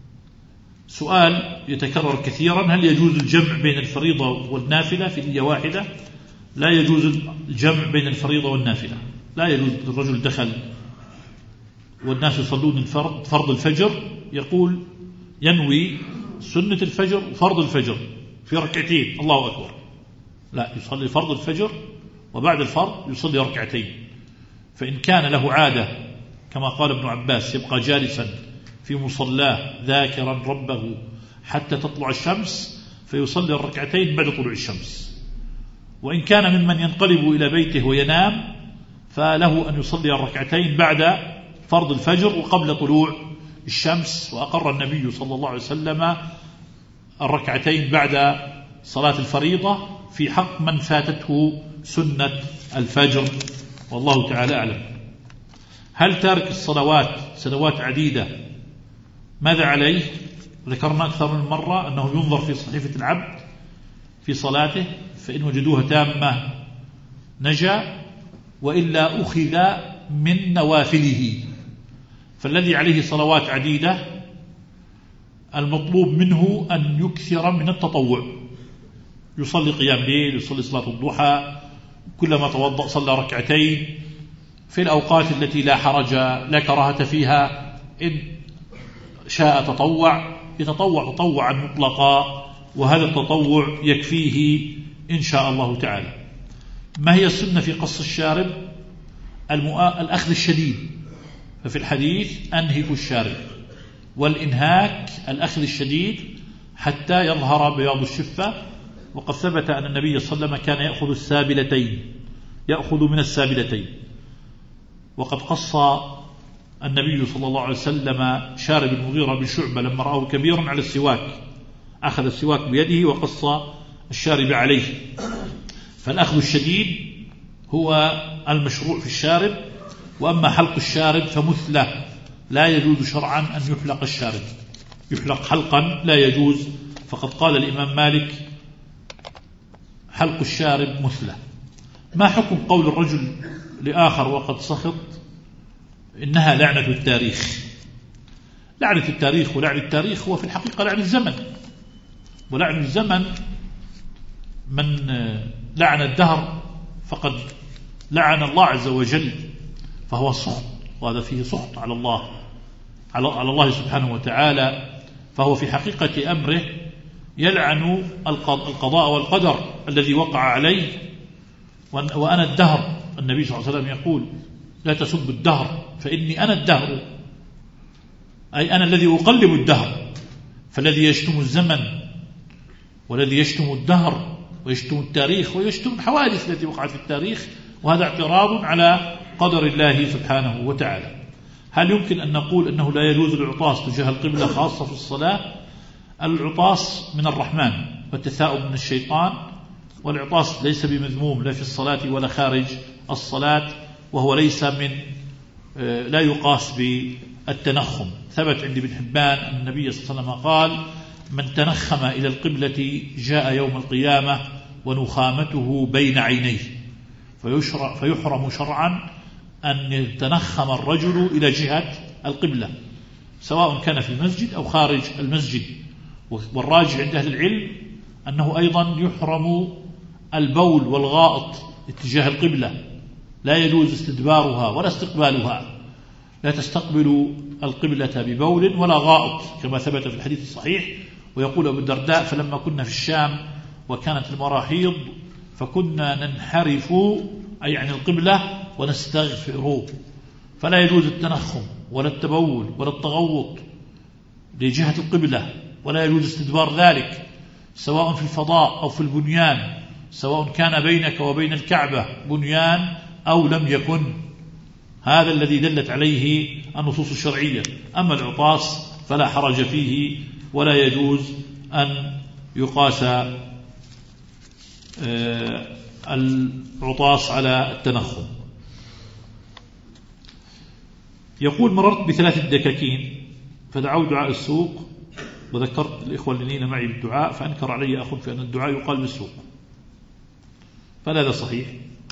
سؤال يتكرر كثيرا: هل يجوز الجمع بين الفريضة والنافلة في نية واحدة؟ لا يجوز الجمع بين الفريضة والنافلة. لا يجوز. الرجل دخل والناس يصلون الفرض فرض الفجر يقول ينوي سنة الفجر وفرض الفجر في ركعتين الله أكبر، لا، يصلي فرض الفجر وبعد الفرض يصلي ركعتين. فإن كان له عادة كما قال ابن عباس يبقى جالسا في مصلاه ذاكرا ربه حتى تطلع الشمس فيصلي الركعتين بعد طلوع الشمس. وإن كان ممن ينقلب إلى بيته وينام فله أن يصلي الركعتين بعد فرض الفجر وقبل طلوع الشمس. وأقر النبي صلى الله عليه وسلم الركعتين بعد صلاة الفريضة في حق من فاتته سنة الفجر، والله تعالى أعلم. هل تارك الصلوات سنوات عديدة ماذا عليه؟ ذكرنا أكثر من مرة أنه ينظر في صحيفة العبد في صلاته، فإن وجدوها تامة نجا، وإلا أخذ من نوافله. فالذي عليه صلوات عديدة المطلوب منه أن يكثر من التطوع، يصلي قيام ليل، يصلي صلاة الضحى، كلما توضأ صلى ركعتين في الأوقات التي لا حرج لا كراهة فيها. إن شاء تطوع، يتطوع تطوعا مطلقا، وهذا التطوع يكفيه إن شاء الله تعالى. ما هي السنة في قص الشارب؟ الأخذ الشديد، ففي الحديث أنهك الشارب، والإنهاك الأخذ الشديد حتى يظهر بياض الشفة. وقد ثبت أن النبي صلى الله عليه وسلم كان يأخذ السابلتين، يأخذ من السابلتين. وقد قص النبي صلى الله عليه وسلم شارب المغيرة بن شعبة لما رآه كبيرا على السواك، أخذ السواك بيده وقص الشارب عليه. فالأخذ الشديد هو المشروع في الشارب. وأما حلق الشارب فمثله، لا يجوز شرعا أن يحلق الشارب، يحلق حلقا لا يجوز. فقد قال الإمام مالك حلق الشارب مثله. ما حكم قول الرجل لآخر وقد سخط إنها لعنة التاريخ؟ لعنة التاريخ ولعن التاريخ هو في الحقيقة لعن الزمن، ولعن الزمن من لعن الدهر فقد لعن الله عز وجل، فهو سخط وهذا فيه سخط على الله على الله سبحانه وتعالى. فهو في حقيقة أمره يلعن القضاء والقدر الذي وقع عليه. وأنا الدهر، النبي صلى الله عليه وسلم يقول لا تسب الدهر فإني أنا الدهر، أي أنا الذي أقلب الدهر. فالذي يشتم الزمن والذي يشتم الدهر ويشتم التاريخ ويشتم الحوادث التي وقعت في التاريخ، وهذا اعتراض على قدر الله سبحانه وتعالى. هل يمكن أن نقول أنه لا يجوز العطاس تجاه القبلة خاصة في الصلاة؟ العطاس من الرحمن والتثاؤب من الشيطان، والعطاس ليس بمذموم لا في الصلاة ولا خارج الصلاة، وهو ليس من لا يقاس بالتنخم. ثبت عند ابن حبان أن النبي صلى الله عليه وسلم قال من تنخم إلى القبلة جاء يوم القيامة ونخامته بين عينيه، فيحرم شرعا أن يتنخم الرجل إلى جهة القبلة سواء كان في المسجد أو خارج المسجد. والراجح عند أهل العلم أنه أيضا يحرم البول والغائط اتجاه القبلة، لا يجوز استدبارها ولا استقبالها، لا تستقبل القبلة ببول ولا غائط كما ثبت في الحديث الصحيح. ويقول أبو الدرداء فلما كنا في الشام وكانت المراحيض فكنا ننحرف أي عن القبلة ونستغفر، فلا يجوز التنخم ولا التبول ولا التغوط لجهة القبلة، ولا يجوز استدبار ذلك سواء في الفضاء أو في البنيان، سواء كان بينك وبين الكعبة بنيان أو لم يكن. هذا الذي دلت عليه النصوص الشرعية. أما العطاس فلا حرج فيه ولا يجوز أن يقاس العطاس على التنخم. يقول مررت بثلاث دكاكين فدعوا دعاء السوق، وذكرت الإخوة الذين معي بالدعاء فأنكر علي أخ في أن الدعاء يقال بالسوق، فهذا صحيح.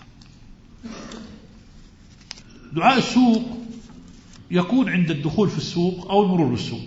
دعاء السوق يكون عند الدخول في السوق أو المرور بالسوق.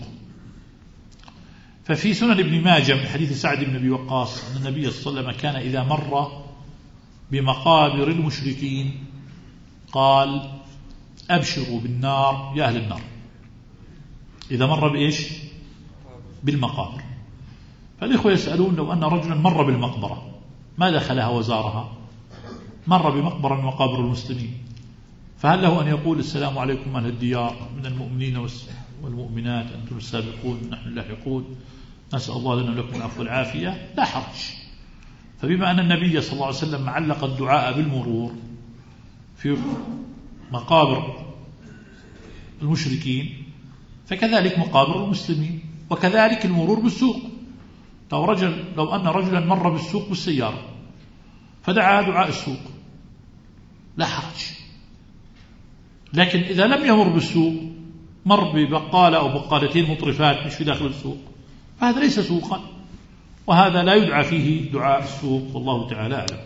ففي سنن ابن ماجه من حديث سعد بن أبي وقاص أن النبي صلى الله عليه وسلم كان إذا مر بمقابر المشركين قال أبشروا بالنار يا أهل النار، إذا مر بإيش؟ بالمقابر. فالإخوة يسألون لو أن رجلا مر بالمقبرة ما دخلها وزارها، مر بمقبرة من مقابر المسلمين، فهل له أن يقول السلام عليكم أهل الديار من المؤمنين والمؤمنات أنتم السابقون نحن اللاحقون نسأل الله لنا لكم العفو والعافية؟ لا حرج. فبما أن النبي صلى الله عليه وسلم علق الدعاء بالمرور في مقابر المشركين فكذلك مقابر المسلمين، وكذلك المرور بالسوق. لو, رجل لو أن رجلا مر بالسوق بالسيارة فدعا دعاء السوق لا حرج. لكن إذا لم يمر بالسوق، مر ببقالة أو بقالتين مطرفات مش في داخل السوق، فهذا ليس سوقا، وهذا لا يدعى فيه دعاء السوق، والله تعالى أعلم.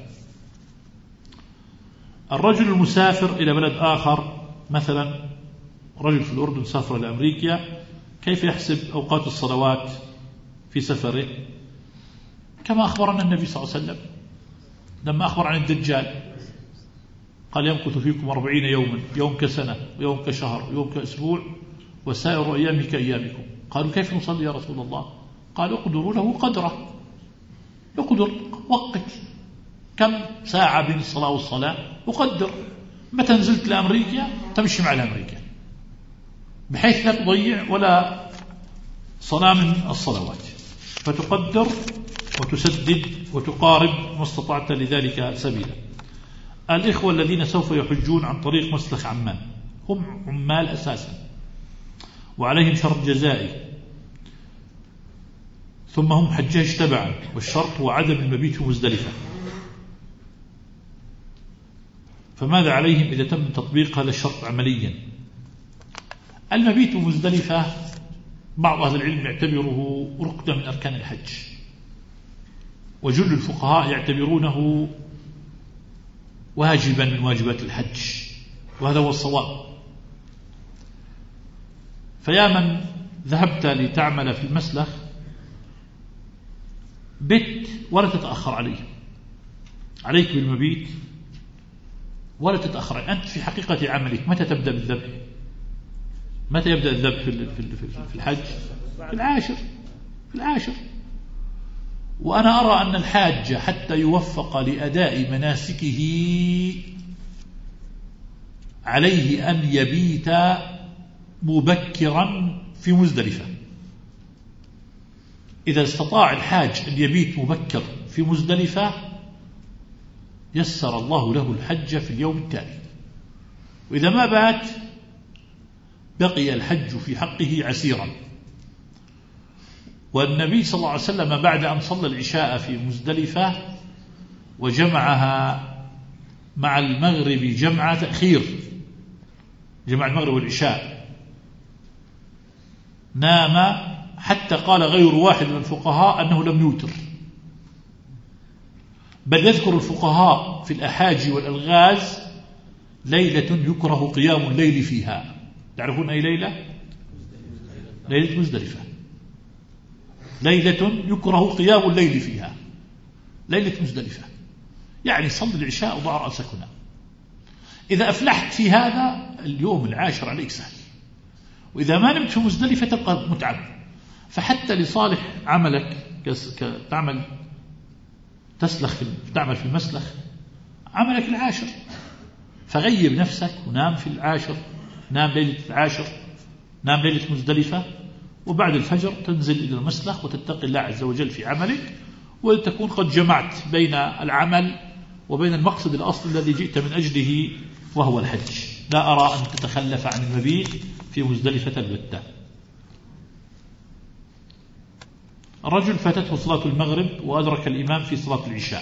الرجل المسافر إلى بلد آخر، مثلا رجل في الأردن سافر إلى أمريكا، كيف يحسب أوقات الصلوات في سفره؟ كما أخبرنا النبي صلى الله عليه وسلم لما أخبر عن الدجال قال يمكث فيكم أربعين يوما، يوم كسنة ويوم كشهر ويوم كأسبوع وسائر أيامه كأيامكم. قالوا كيف نصلي يا رسول الله؟ قالوا اقدروا له قدره، اقدر وقت كم ساعة بين الصلاة والصلاة وقدر. متى نزلت لأمريكا تمشي مع الأمريكا بحيث لا تضيع ولا صلاة من الصلوات، فتقدر وتسدد وتقارب ما استطعت لذلك سبيلا. الإخوة الذين سوف يحجون عن طريق مسلخ عمان هم عمال أساسا وعليهم شرط جزائي، ثم هم حجاج تبعا، والشرط هو عدم المبيت في مزدلفة. فماذا عليهم إذا تم تطبيق هذا الشرط عمليا؟ المبيت في مزدلفة بعض أهل العلم يعتبره ركن من أركان الحج، وجل الفقهاء يعتبرونه واجبا من واجبات الحج، وهذا هو الصواب. فيا من ذهبت لتعمل في المسلخ بت ولا تتأخر عليه، عليك بالمبيت ولا تتأخر. أنت في حقيقة عملك متى تبدأ بالذبح؟ متى يبدأ الذبح في الحج؟ في العاشر في العاشر وأنا أرى أن الحاج حتى يوفق لأداء مناسكه عليه أن يبيت مبكرا في مزدلفة. إذا استطاع الحاج أن يبيت مبكر في مزدلفة يسر الله له الحج في اليوم التالي، وإذا ما بات بقي الحج في حقه عسيرا. والنبي صلى الله عليه وسلم بعد أن صلى العشاء في مزدلفة وجمعها مع المغرب جمع تأخير، جمع المغرب والعشاء، نام حتى قال غير واحد من الفقهاء أنه لم يوتر، بل يذكر الفقهاء في الأحاجي والألغاز ليلة يكره قيام الليل فيها. تعرفون أي ليلة؟ ليلة مزدلفة، ليلة يكره قيام الليل فيها، ليلة مزدلفة، يعني صل العشاء وضع رأسك هنا. إذا أفلحت في هذا اليوم العاشر عليك سهل، وإذا ما نمت في مزدلفة تبقى متعب. فحتى لصالح عملك تعمل تسلخ في تعمل في المسلخ عملك العاشر، فغيب نفسك ونام في العاشر، نام ليلة العاشر، نام ليلة مزدلفة، وبعد الفجر تنزل إلى المسلخ وتتقي الله عز وجل في عملك، وتكون قد جمعت بين العمل وبين المقصد الأصل الذي جئت من أجله وهو الحج. لا أرى أن تتخلف عن المبيت في مزدلفة البتة. الرجل فاتته صلاة المغرب وأدرك الإمام في صلاة العشاء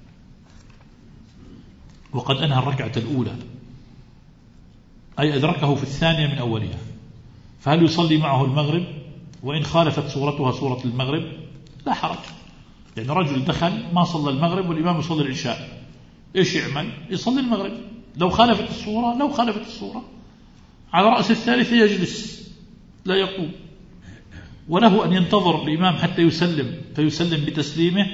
وقد أنهى الركعة الأولى، أي أدركه في الثانية من أولها، فهل يصلي معه المغرب وإن خالفت صورتها صورة المغرب؟ لا حرج. يعني رجل دخل ما صلى المغرب والإمام يصلي العشاء، إيش يعمل؟ يصلي المغرب. لو خالفت الصورة لو خالفت الصورة على رأس الثالثة يجلس لا يقوم، وله أن ينتظر الإمام حتى يسلم فيسلم بتسليمه،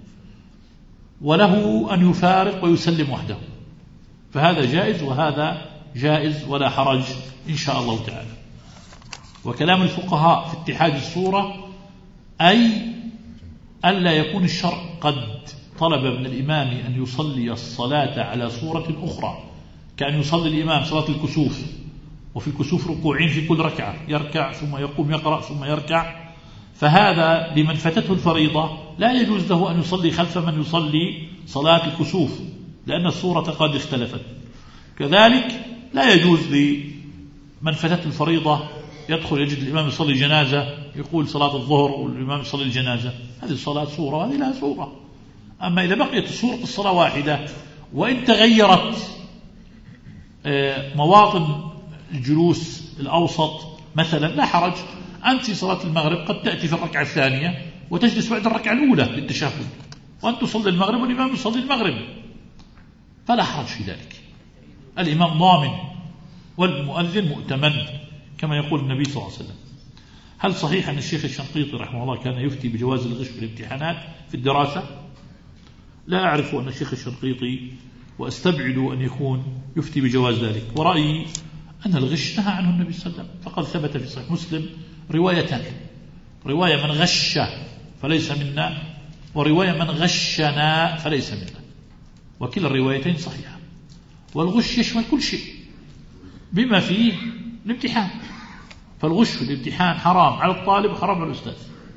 وله أن يفارق ويسلم وحده، فهذا جائز وهذا جائز ولا حرج إن شاء الله تعالى. وكلام الفقهاء في اتحاد الصورة أي ألا يكون الشرع قد طلب من الإمام أن يصلي الصلاة على صورة أخرى، كأن يصلي الإمام صلاة الكسوف وفي الكسوف ركوعين في كل ركعة، يركع ثم يقوم يقرأ ثم يركع، فهذا لمن فاتته الفريضة لا يجوز له أن يصلي خلف من يصلي صلاة الكسوف لأن الصورة قد اختلفت. كذلك لا يجوز لمن فاتته الفريضة يدخل يجد الإمام يصلي جنازة يقول صلاة الظهر والإمام يصلي الجنازة، هذه الصلاة صورة وهذه لا صورة. أما إذا بقيت صورة الصلاة واحدة وإن تغيرت مواطن الجلوس الأوسط مثلا لا حرج. أنت صلاة المغرب قد تأتي في الركعة الثانية وتجلس بعد الركعة الأولى للتشهد، وأن تصلي المغرب والإمام يصلي المغرب، فلا حرج في ذلك. الإمام ضامن والمؤذن مؤتمن كما يقول النبي صلى الله عليه وسلم. هل صحيح أن الشيخ الشنقيطي رحمه الله كان يفتي بجواز الغش في الامتحانات في الدراسة؟ لا أعرف أن الشيخ الشنقيطي وأستبعد أن يكون يفتي بجواز ذلك، ورأيي أن الغش نهى عنه النبي صلى الله عليه وسلم، فقد ثبت في صحيح مسلم روايتان، رواية من غش فليس منا ورواية من غشنا فليس منا، وكلا الروايتين صحيحة. والغش يشمل كل شيء بما فيه الامتحان، فالغش في الامتحان حرام على الطالب وحرام على الأستاذ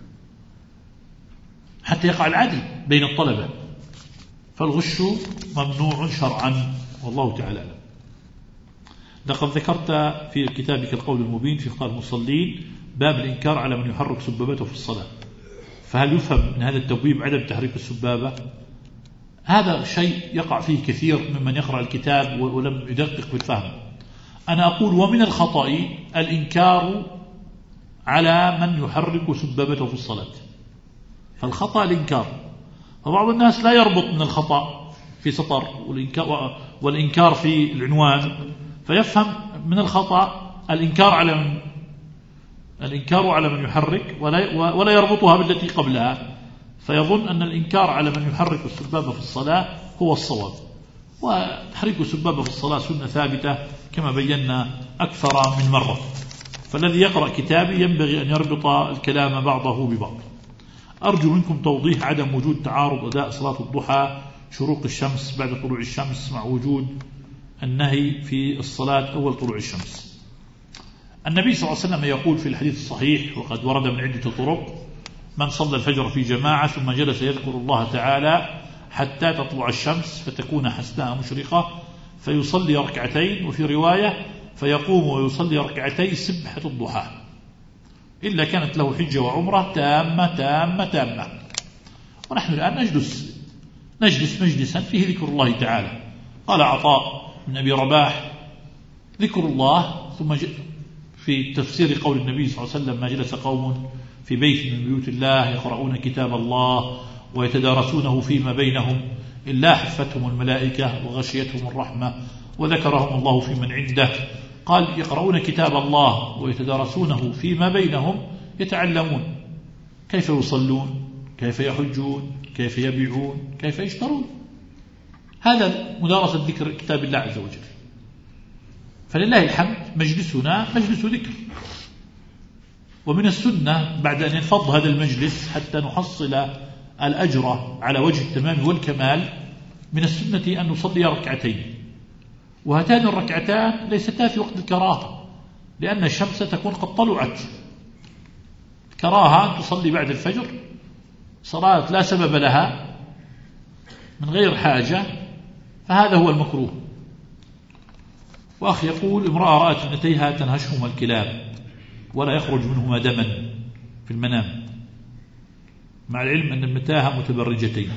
حتى يقع العدل بين الطلبة، فالغش ممنوع شرعا والله تعالى. لقد ذكرت في كتابك القول المبين في خطاب المصلين باب الإنكار على من يحرك سبابته في الصلاة، فهل يفهم من هذا التبويب عدم تحريك السبابة؟ هذا شيء يقع فيه كثير ممن يقرأ الكتاب ولم يدقق بالفهم. أنا أقول ومن الخطأ الإنكار على من يحرك سبابته في الصلاة، فالخطأ الإنكار، فبعض الناس لا يربط من الخطأ في سطر والإنكار, والإنكار في العنوان، فيفهم من الخطأ الإنكار على من الإنكار على من يحرك ولا, ولا يربطها بالتي قبلها، فيظن أن الإنكار على من يحرك السبابة في الصلاة هو الصواب. وتحريك السبابة في الصلاة سنة ثابتة كما بينا أكثر من مرة. فالذي يقرأ كتابي ينبغي أن يربط الكلام بعضه ببعض. أرجو منكم توضيح عدم وجود تعارض أداء صلاة الضحى شروق الشمس بعد طلوع الشمس مع وجود النهي في الصلاة أول طلوع الشمس. النبي صلى الله عليه وسلم يقول في الحديث الصحيح وقد ورد من عدة طرق: من صلى الفجر في جماعة ثم جلس يذكر الله تعالى حتى تطلع الشمس فتكون حسناء مشرقة فيصلي ركعتين، وفي رواية فيقوم ويصلي ركعتي سبحة الضحى إلا كانت له حجة وعمرة تامة تامة تامة. ونحن الآن نجلس نجلس مجلسا فيه ذكر الله تعالى. قال عطاء من أبي رباح: ذكر الله. ثم في تفسير قول النبي صلى الله عليه وسلم: ما جلس قوم في بيت من بيوت الله يقرؤون كتاب الله ويتدارسونه فيما بينهم إلا حفتهم الملائكة وغشيتهم الرحمة وذكرهم الله في من عنده. قال: يقرؤون كتاب الله ويتدارسونه فيما بينهم يتعلمون كيف يصلون، كيف يحجون، كيف يبيعون، كيف يشترون. هذا مدارسة ذكر كتاب الله عز وجل. فلله الحمد مجلسنا مجلس ذكر. ومن السنة بعد أن ينفض هذا المجلس حتى نحصل الأجر على وجه التمام والكمال، من السنة أن نصلي ركعتين، وهاتان الركعتان ليستا في وقت الكراهة لأن الشمس تكون قد طلعت. كراهة أن تصلي بعد الفجر صلاة لا سبب لها من غير حاجة، فهذا هو المكروه. وأخ يقول: امرأة رأت ابنتيها تنهشهما الكلاب ولا يخرج منهما دما في المنام، مع العلم أن ابنتاها متبرجتين.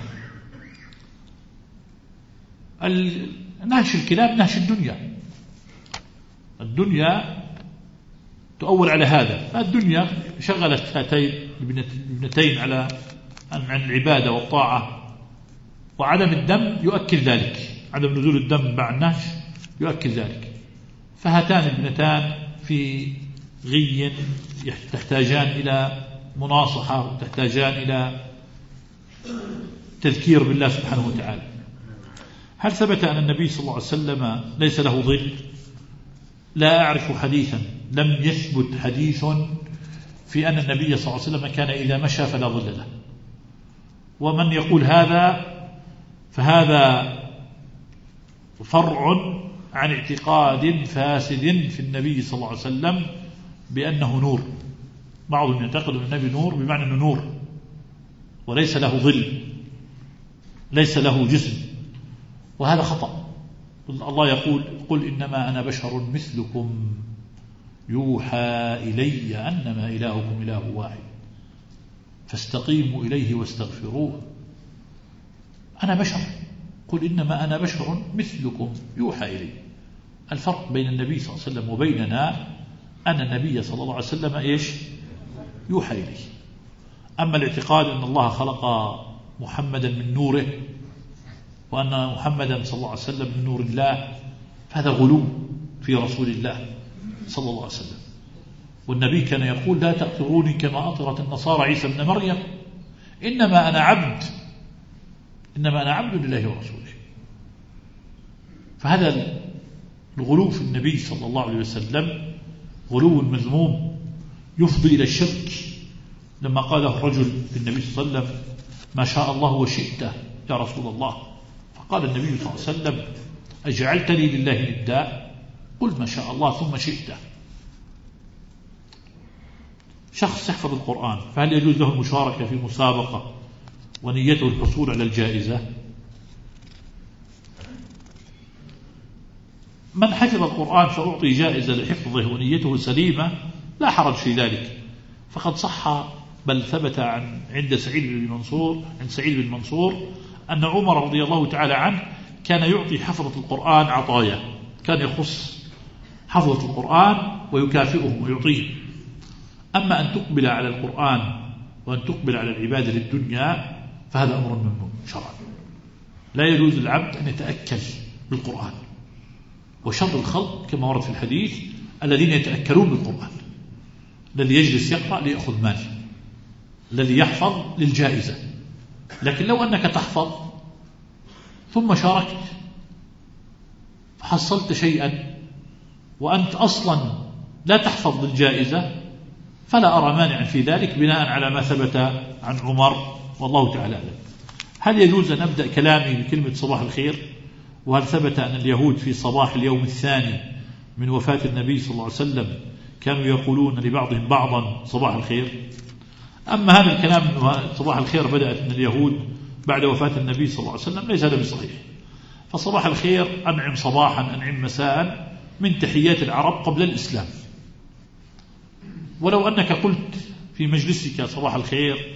نهش الكلاب نهش الدنيا. الدنيا تؤول على هذا. الدنيا شغلت هاتين الابنتين على عن العبادة والطاعة، وعدم الدم يؤكد ذلك، عدم نزول الدم مع النهش يؤكد ذلك. فهاتان الابنتان في غي تحتاجان إلى مناصحة وتحتاجان إلى تذكير بالله سبحانه وتعالى. هل ثبت أن النبي صلى الله عليه وسلم ليس له ظل؟ لا أعرف حديثا، لم يثبت حديث في أن النبي صلى الله عليه وسلم كان إذا مشى فلا ظل له. ومن يقول هذا فهذا فرع عن اعتقاد فاسد في النبي صلى الله عليه وسلم بأنه نور. بعضهم يعتقد أن النبي نور بمعنى أنه نور وليس له ظل، ليس له جسم، وهذا خطأ. الله يقول: قل إنما أنا بشر مثلكم يوحى إلي أنما إلهكم إله واحد فاستقيموا إليه واستغفروه. أنا بشر، قل إنما أنا بشر مثلكم يوحى إلي. الفرق بين النبي صلى الله عليه وسلم وبيننا أن النبي صلى الله عليه وسلم إيش؟ يوحى إليه. أما الاعتقاد أن الله خلق محمدا من نوره وأن محمدا صلى الله عليه وسلم من نور الله، فهذا غلو في رسول الله صلى الله عليه وسلم. والنبي كان يقول: لا تأطروني كما أطرت النصارى عيسى ابن مريم، إنما أنا عبد إنما أنا عبد لله ورسوله. فهذا الغلو في النبي صلى الله عليه وسلم غلو مذموم يفضي إلى الشرك. لما قاله الرجل للنبي صلى الله عليه وسلم: ما شاء الله وشئت يا رسول الله، فقال النبي صلى الله عليه وسلم: أجعلتني لله ندا؟ قل ما شاء الله ثم شئت. شخص يحفظ القرآن، فهل يجوز له المشاركة في مسابقة ونيته الحصول على الجائزة؟ من حفظ القرآن فأعطي جائزة لحفظه ونيته سليمة لا حرج في ذلك. فقد صح بل ثبت عن عند سعيد بن منصور عند سعيد بن منصور أن عمر رضي الله تعالى عنه كان يعطي حفظة القرآن عطايا، كان يخص حفظة القرآن ويكافئهم ويعطيهم. أما أن تقبل على القرآن وأن تقبل على العبادة للدنيا فهذا أمر ممنوع شرعا. لا يجوز للعبد أن يتأكل بالقرآن. وشر الخلق كما ورد في الحديث الذين يتأكلون بالقرآن، الذي يجلس يقرأ ليأخذ مال، الذي يحفظ للجائزة. لكن لو أنك تحفظ ثم شاركت فحصلت شيئا وأنت أصلا لا تحفظ للجائزة فلا أرى مانعا في ذلك بناء على ما ثبت عن عمر، والله تعالى أعلم. هل يجوز أن أبدأ كلامي بكلمة صباح الخير؟ وهل ثبت أن اليهود في صباح اليوم الثاني من وفاة النبي صلى الله عليه وسلم كانوا يقولون لبعضهم بعضا صباح الخير؟ أما هذا الكلام صباح الخير بدأت من اليهود بعد وفاة النبي صلى الله عليه وسلم ليس هذا بصحيح. فصباح الخير أنعم صباحا أنعم مساء من تحيات العرب قبل الإسلام. ولو أنك قلت في مجلسك صباح الخير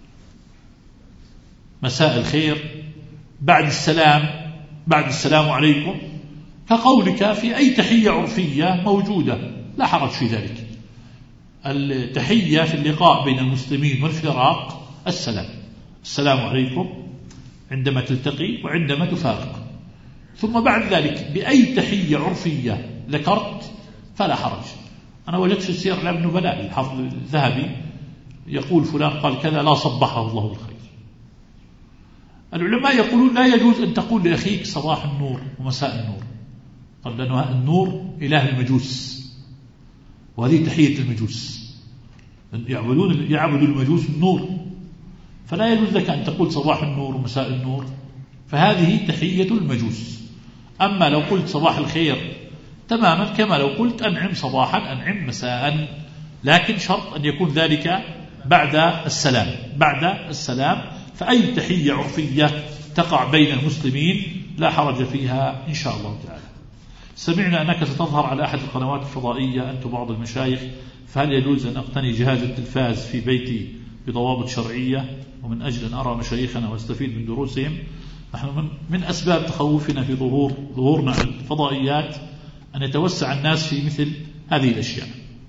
مساء الخير بعد السلام بعد السلام عليكم كقولك في أي تحية عرفية موجودة لا حرج في ذلك. التحية في اللقاء بين المسلمين والفراق السلام، السلام عليكم عندما تلتقي وعندما تفارق، ثم بعد ذلك بأي تحية عرفية ذكرت فلا حرج. أنا وجدت في سير أعلام النبلاء الحافظ الذهبي يقول فلان قال كذا لا صبحه الله بالخير. العلماء يقولون لا يجوز أن تقول لأخيك صباح النور ومساء النور، قال لأنه النور إله المجوس وهذه تحية المجوس، يعبدون يعبد المجوس النور، فلا يجوز لك أن تقول صباح النور ومساء النور، فهذه تحية المجوس. أما لو قلت صباح الخير تماما كما لو قلت أنعم صباحا أنعم مساء، لكن شرط أن يكون ذلك بعد السلام بعد السلام فأي تحية عرفية تقع بين المسلمين لا حرج فيها إن شاء الله تعالى. سمعنا أنك ستظهر على أحد القنوات الفضائية أنت بعض المشايخ، فهل يجوز أن أقتني جهاز التلفاز في بيتي بضوابط شرعية ومن أجل أن أرى مشايخنا واستفيد من دروسهم؟ نحن من, من أسباب تخوفنا في ظهور ظهورنا على الفضائيات أن يتوسع الناس في مثل هذه الأشياء.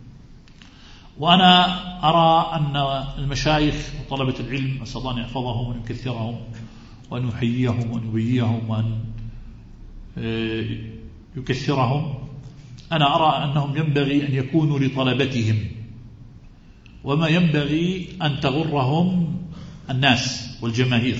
وأنا أرى أن المشايخ وطلبة العلم أسأل الله أن يحفظهم وأن يكثرهم وأن يحييهم وأن يبيهم وأن يكثرهم، أنا أرى أنهم ينبغي أن يكونوا لطلبتهم، وما ينبغي أن تغرهم الناس والجماهير.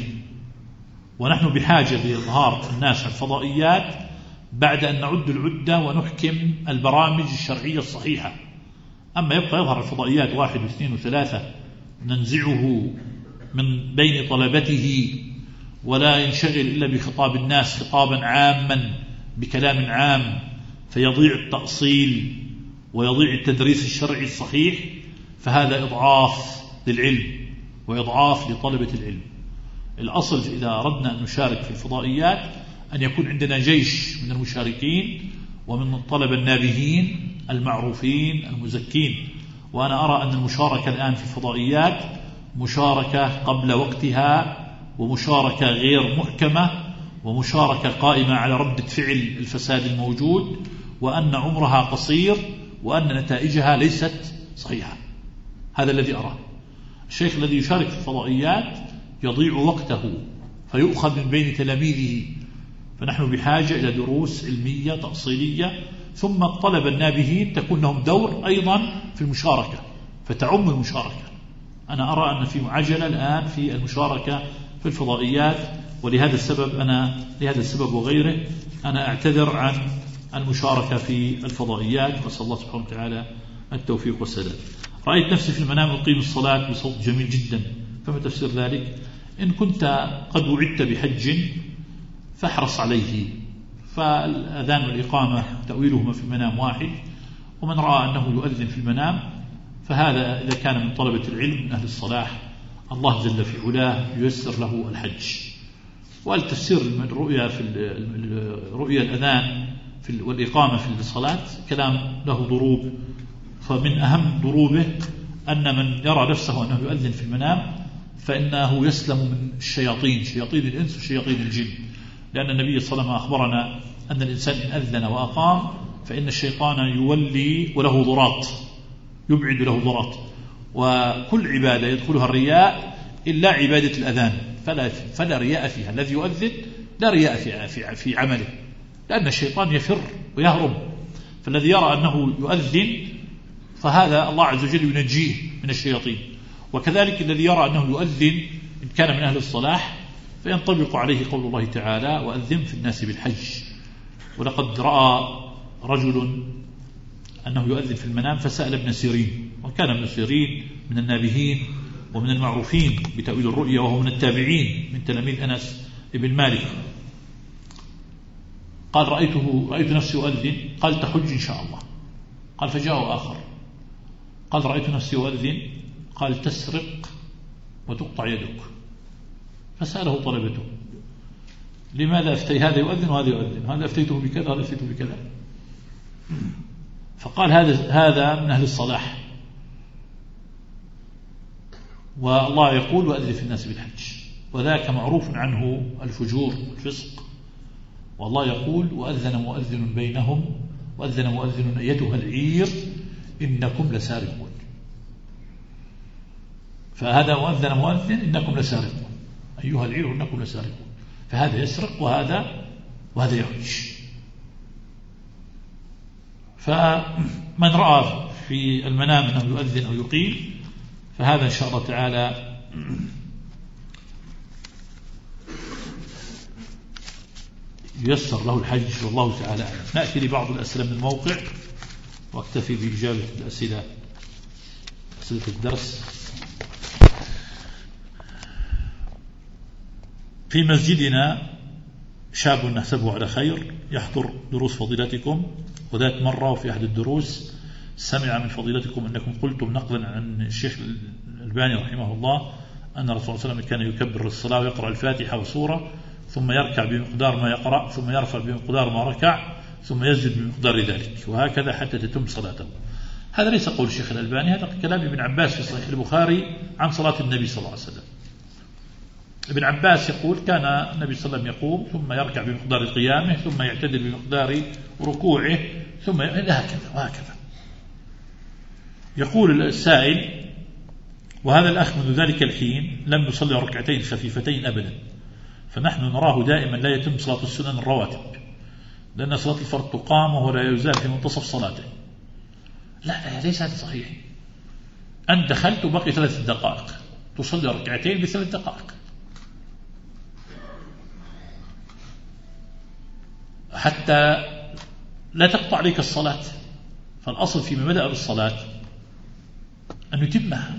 ونحن بحاجة لإظهار الناس على الفضائيات بعد أن نعد العدة ونحكم البرامج الشرعية الصحيحة. أما يبقى يظهر الفضائيات واحد واثنين وثلاثة ننزعه من بين طلبته ولا ينشغل إلا بخطاب الناس خطابا عاما بكلام عام، فيضيع التأصيل ويضيع التدريس الشرعي الصحيح، فهذا إضعاف للعلم وإضعاف لطلبة العلم. الأصل إذا أردنا أن نشارك في الفضائيات أن يكون عندنا جيش من المشاركين ومن الطلبة النابهين المعروفين المزكين. وأنا أرى أن المشاركة الآن في الفضائيات مشاركة قبل وقتها، ومشاركة غير محكمة، ومشاركة قائمة على ردة فعل الفساد الموجود، وأن عمرها قصير، وأن نتائجها ليست صحيحة. هذا الذي أراه. الشيخ الذي يشارك في الفضائيات يضيع وقته فيؤخذ من بين تلاميذه، فنحن بحاجة إلى دروس علمية تأصيلية، ثم الطلبة النابهين تكون لهم دور أيضا في المشاركة فتعم المشاركة. أنا أرى أن في عجلة الآن في المشاركة في الفضائيات، ولهذا السبب أنا لهذا السبب وغيره أنا أعتذر عن المشاركة في الفضائيات، وأسأل الله سبحانه وتعالى التوفيق والسداد. رأيت نفسي في المنام أقيم الصلاة بصوت جميل جدا، فما تفسير ذلك؟ إن كنت قد وعدت بحج فاحرص عليه، فالأذان والإقامة تأويلهما في المنام واحد، ومن رأى أنه يؤذن في المنام فهذا إذا كان من طلبة العلم من أهل الصلاح الله جل في علاه ييسر له الحج. والتفسير الرؤيا في رؤيا الأذان والإقامة في الصلاة كلام له ضروب، فمن أهم ضروبه أن من يرى نفسه أنه يؤذن في المنام فإنه يسلم من الشياطين، شياطين الإنس وشياطين الجن، لأن النبي صلى الله عليه وسلم أخبرنا أن الإنسان إن أذن وأقام فإن الشيطان يولي وله ضراط، يبعد له ضراط، وكل عبادة يدخلها الرياء إلا عبادة الأذان فلا, فلا رياء فيها. الذي يؤذن لا رياء في, في, في عمله، لأن الشيطان يفر ويهرب. فالذي يرى أنه يؤذن فهذا الله عز وجل ينجيه من الشياطين. وكذلك الذي يرى أنه يؤذن إن كان من أهل الصلاح فينطبق عليه قول الله تعالى وأذن في الناس بالحج. ولقد رأى رجل أنه يؤذن في المنام فسأل ابن سيرين، وكان ابن سيرين من النابهين ومن المعروفين بتأويل الرؤيا، وهو من التابعين من تلاميذ أنس بن مالك. قال رأيته رأيت نفسي أؤذن، قال تحج إن شاء الله. قال فجاء آخر قال رأيت نفسي أؤذن، قال تسرق وتقطع يدك. فسأله طلبته لماذا أفتي هذا يؤذن وهذا يؤذن، هذا أفتيته بكذا وهذا أفتيته بكذا. فقال هذا هذا من أهل الصلاح، والله يقول وأذن في الناس بالحج، وذاك معروف عنه الفجور والفسق. والله يقول وأذن مؤذن بينهم وأذن مؤذن أيتها العير إنكم لسارقون. فهذا وأذن مؤذن إنكم لسارقون، أيها العير إنكم لسارقون. فهذا يسرق وهذا وهذا يحج. فمن رأى في المنام أنه يؤذن أو يقيم فهذا إن شاء الله تعالى ييسر له الحج، والله تعالى أعلم. نأتي لبعض الأسئلة من الموقع واكتفي بإجابة الأسئلة أسئلة الدرس. في مسجدنا شاب نحسبه على خير يحضر دروس فضيلتكم، وذات مرة وفي أحد الدروس سمع من فضيلتكم أنكم قلتم نقلا عن الشيخ الألباني رحمه الله أن الرسول صلى الله عليه وسلم كان يكبر الصلاة ويقرأ الفاتحة وسورة ثم يركع بمقدار ما يقرأ ثم يرفع بمقدار ما ركع ثم يسجد بمقدار ذلك، وهكذا حتى تتم صلاته. هذا ليس قول الشيخ الألباني، هذا كلام ابن عباس في صحيح البخاري عن صلاة النبي صلى الله عليه وسلم. ابن عباس يقول كان النبي صلى الله عليه وسلم يقوم ثم يركع بمقدار قيامه ثم يعتدل بمقدار ركوعه ثم هكذا وهكذا. يقول السائل وهذا الأخ منذ ذلك الحين لم يصلي ركعتين خفيفتين أبدا، فنحن نراه دائما لا يتم صلاة السنن الرواتب، لأن صلاة الفرض تقام وهو لا يزال في منتصف صلاته. لا ليس هذا صحيح. أن دخلت بقي ثلاث دقائق تصلي ركعتين بثلاث دقائق حتى لا تقطع عليك الصلاة. فالأصل فيما بدأ بالصلاة أن يتمها.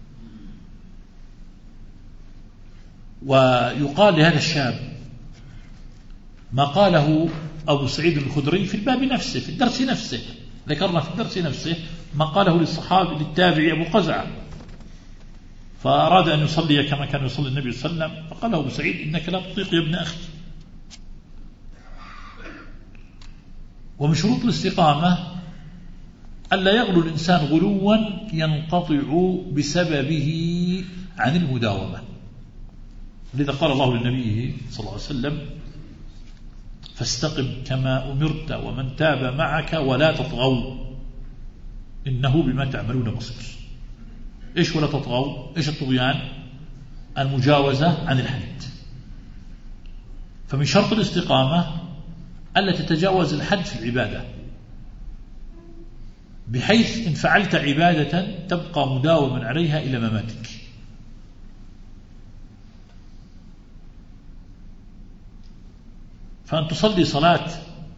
ويقال لهذا الشاب ما قاله أبو سعيد الخدري في الباب نفسه في الدرس نفسه، ذكرنا في الدرس نفسه ما قاله للصحابي للتابعي أبو قزعة، فأراد أن يصلي كما كان يصلي النبي صلى الله عليه وسلم، فقال له أبو سعيد إنك لا تطيق يا ابن أخي. ومن شروط الاستقامة ألا يغلو الإنسان غلوا ينقطع بسببه عن المداومة. لذا قال الله للنبي صلى الله عليه وسلم فاستقم كما أمرت ومن تاب معك ولا تطغوا إنه بما تعملون بصير. إيش ولا تطغوا؟ إيش الطغيان؟ المجاوزة عن الحد. فمن شرط الاستقامة ألا تتجاوز الحد في العبادة، بحيث إن فعلت عبادة تبقى مداوما عليها إلى مماتك. فأن تصلي صلاة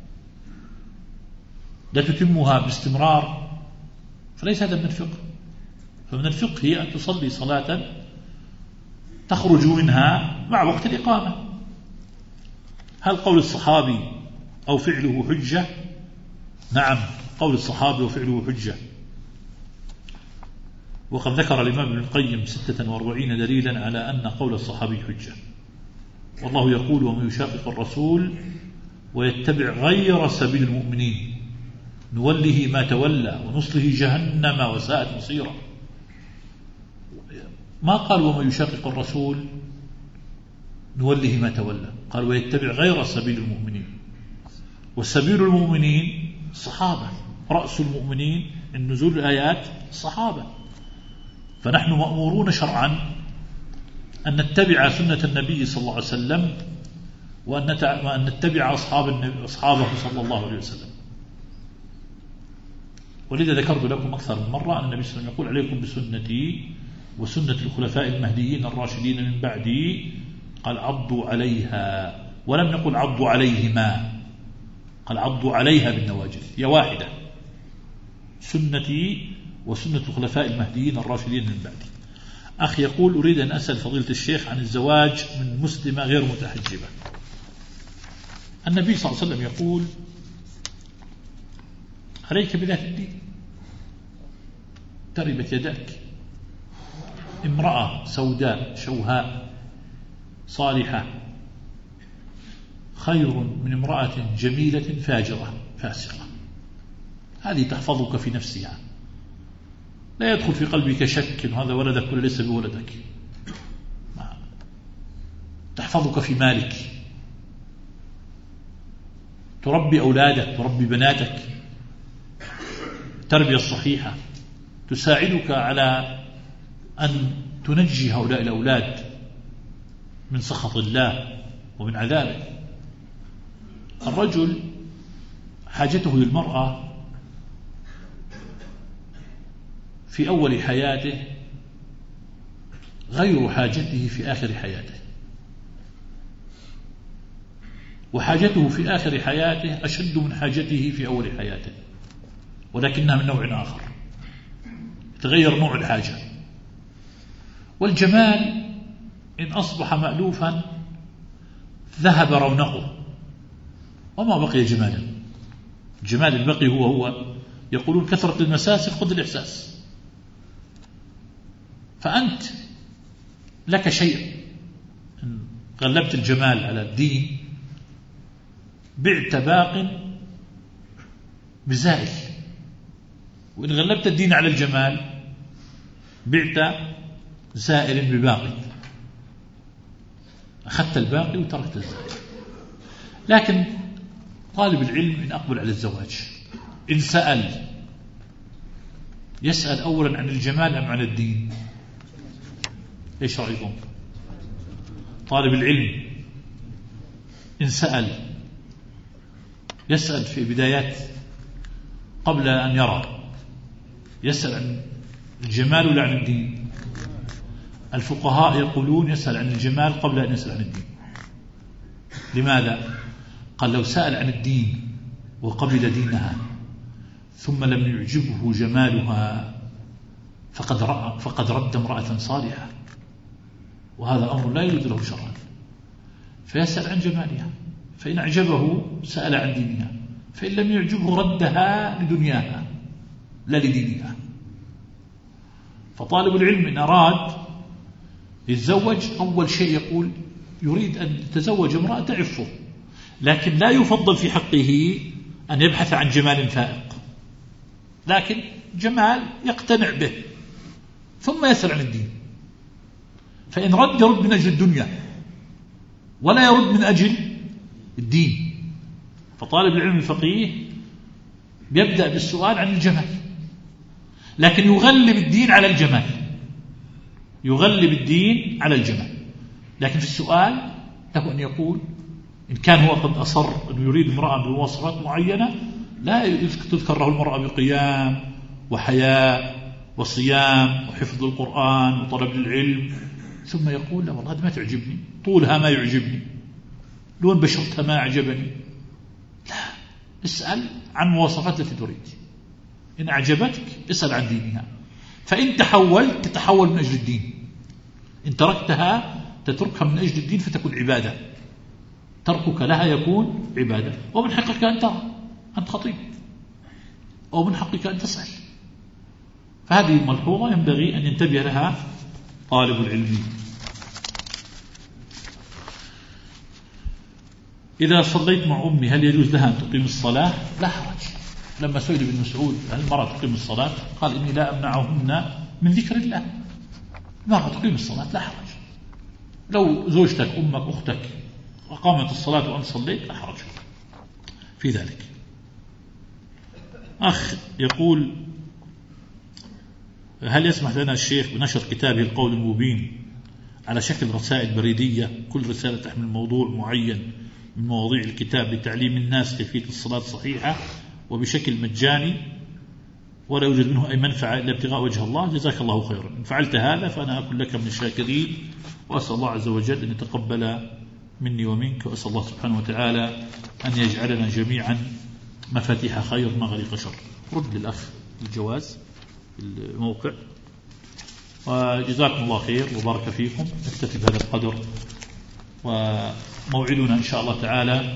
لا تتمها باستمرار فليس هذا من الفقه. فمن الفقه هي أن تصلي صلاة تخرج منها مع وقت الإقامة. هل قول الصحابي أو فعله حجة؟ نعم، قول الصحابي وفعله حجة. وقد ذكر الإمام ابن القيم ستة وأربعين دليلا على أن قول الصحابي حجة. والله يقول ومن يشاقق الرسول ويتبع غير سبيل المؤمنين نوله ما تولى ونصله جهنم وساءت مصيرا. ما قال ومن يشاقق الرسول نوله ما تولى، قال ويتبع غير سبيل المؤمنين. والسبيل المؤمنين الصحابة، رأس المؤمنين النزول الآيات الصحابة. فنحن مأمورون شرعا أن نتبع سنة النبي صلى الله عليه وسلم وأن نتبع أصحاب النبي أصحابه صلى الله عليه وسلم. ولذا ذكرت لكم أكثر من مرة أن النبي صلى الله عليه وسلم يقول عليكم بسنتي وسنة الخلفاء المهديين الراشدين من بعدي، قال عضوا عليها، ولم يقل عضوا عليهما، قال عضوا عليها بالنواجذ، هي واحدة. سنتي وسنة الخلفاء المهديين الراشدين من بعدي. أخي يقول أريد أن أسأل فضيلة الشيخ عن الزواج من مسلمة غير متحجبة. النبي صلى الله عليه وسلم يقول عليك بذات الدين تربت يداك. امرأة سوداء شوهاء صالحة خير من امرأة جميلة فاجرة فاسقة. هذه تحفظك في نفسها، لا يدخل في قلبك شك إن هذا ولدك ولا ليس بولدك. تحفظك في مالك، تربي أولادك، تربي بناتك التربية الصحيحة، تساعدك على أن تنجي هؤلاء الأولاد من سخط الله ومن عذابه. الرجل حاجته للمرأة في أول حياته غير حاجته في آخر حياته، وحاجته في آخر حياته أشد من حاجته في أول حياته، ولكنها من نوع آخر، تغير نوع الحاجة. والجمال إن أصبح مألوفا ذهب رونقه وما بقي جمالا. الجمال البقي هو هو يقولون كثرة المساس خذ الإحساس. فأنت لك شيء، إن غلبت الجمال على الدين بعت باق بزائل، وإن غلبت الدين على الجمال بعت زائل بباقي، أخذت الباقي وتركت الزائل. لكن طالب العلم إن أقبل على الزواج إن سأل يسأل أولا عن الجمال أم عن الدين؟ إيش رأيكم؟ طالب العلم إن سأل يسأل في بدايات قبل أن يرى يسأل عن الجمال ولا عن الدين؟ الفقهاء يقولون يسأل عن الجمال قبل أن يسأل عن الدين. لماذا؟ قال لو سأل عن الدين وقبل دينها ثم لم يعجبه جمالها فقد, رأى فقد رد امرأة صالحة، وهذا أمر لا يريد له شرعا. فيسأل عن جمالها، فإن أعجبه سأل عن دينها، فإن لم يعجبه ردها لدنياها لا لدينها. فطالب العلم إن أراد يتزوج أول شيء يقول يريد أن يتزوج امرأة تعفه، لكن لا يفضل في حقه أن يبحث عن جمال فائق، لكن جمال يقتنع به، ثم يسأل عن الدين. فإن رد يرد من أجل الدنيا ولا يرد من أجل الدين. فطالب العلم الفقيه يبدأ بالسؤال عن الجمال، لكن يغلب الدين على الجمال، يغلب الدين على الجمال. لكن في السؤال له أن يقول إن كان هو قد أصر أن يريد امرأة بمواصفات معينة لا تذكر له المرأة بقيام وحياء وصيام وحفظ القرآن وطلب العلم، ثم يقول لا والله هذا ما تعجبني، طولها ما يعجبني، لون بشرتها ما أعجبني. لا، اسأل عن مواصفات التي تريد. إن أعجبتك اسأل عن دينها، فإن تحولت تتحول من أجل الدين، إن تركتها تتركها من أجل الدين فتكون عبادة، تركك لها يكون عبادة. ومن حقك أن ترى أنت خطيب، أو من حقك أن تسأل. فهذه ملحوظة ينبغي أن ينتبه لها طالب العلم. إذا صليت مع أمي هل يجوز لها أن تقيم الصلاة؟ لا حرج. لما سئل ابن مسعود هل المرأة تقيم الصلاة قال إني لا أمنعهن من ذكر الله. المرأة تقيم الصلاة لا حرج. لو زوجتك أمك أختك أقامت الصلاة وأنت صليت لا حرج في ذلك. أخ يقول هل يسمح لنا الشيخ بنشر كتابه القول المبين على شكل رسائل بريدية، كل رسالة تحمل موضوع معين من مواضيع الكتاب لتعليم الناس كيفية الصلاة الصحيحة وبشكل مجاني ولا يوجد منه أي منفعة إلا ابتغاء وجه الله؟ جزاك الله خيرا. إن فعلت هذا فأنا أكون لك من الشاكرين، وأسأل الله عز وجل أن يتقبل مني ومنك، وأسأل الله سبحانه وتعالى أن يجعلنا جميعا مفاتيح خير مغاليق شر. رد للأخ. الجواز في الموقع. وجزاكم الله خير وبارك فيكم. نكتفي بهذا القدر، وموعدنا إن شاء الله تعالى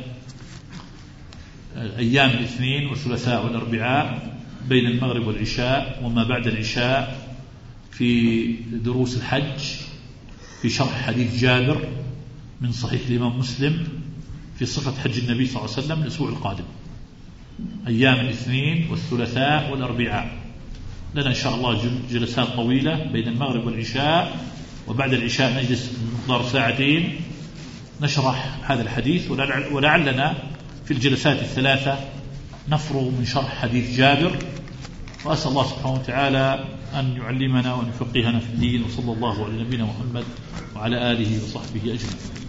أيام الاثنين والثلاثاء والأربعاء بين المغرب والعشاء وما بعد العشاء في دروس الحج في شرح حديث جابر من صحيح الإمام مسلم في صفة حج النبي صلى الله عليه وسلم الأسبوع القادم، أيام الاثنين والثلاثاء والأربعاء. لنا إن شاء الله جلسات طويلة بين المغرب والعشاء، وبعد العشاء نجلس مقدار ساعتين نشرح هذا الحديث، ولعلنا في الجلسات الثلاثة نفرغ من شرح حديث جابر. وأسأل الله سبحانه وتعالى أن يعلمنا وأن يفقهنا في الدين، وصلى الله على نبينا محمد وعلى آله وصحبه أجمعين.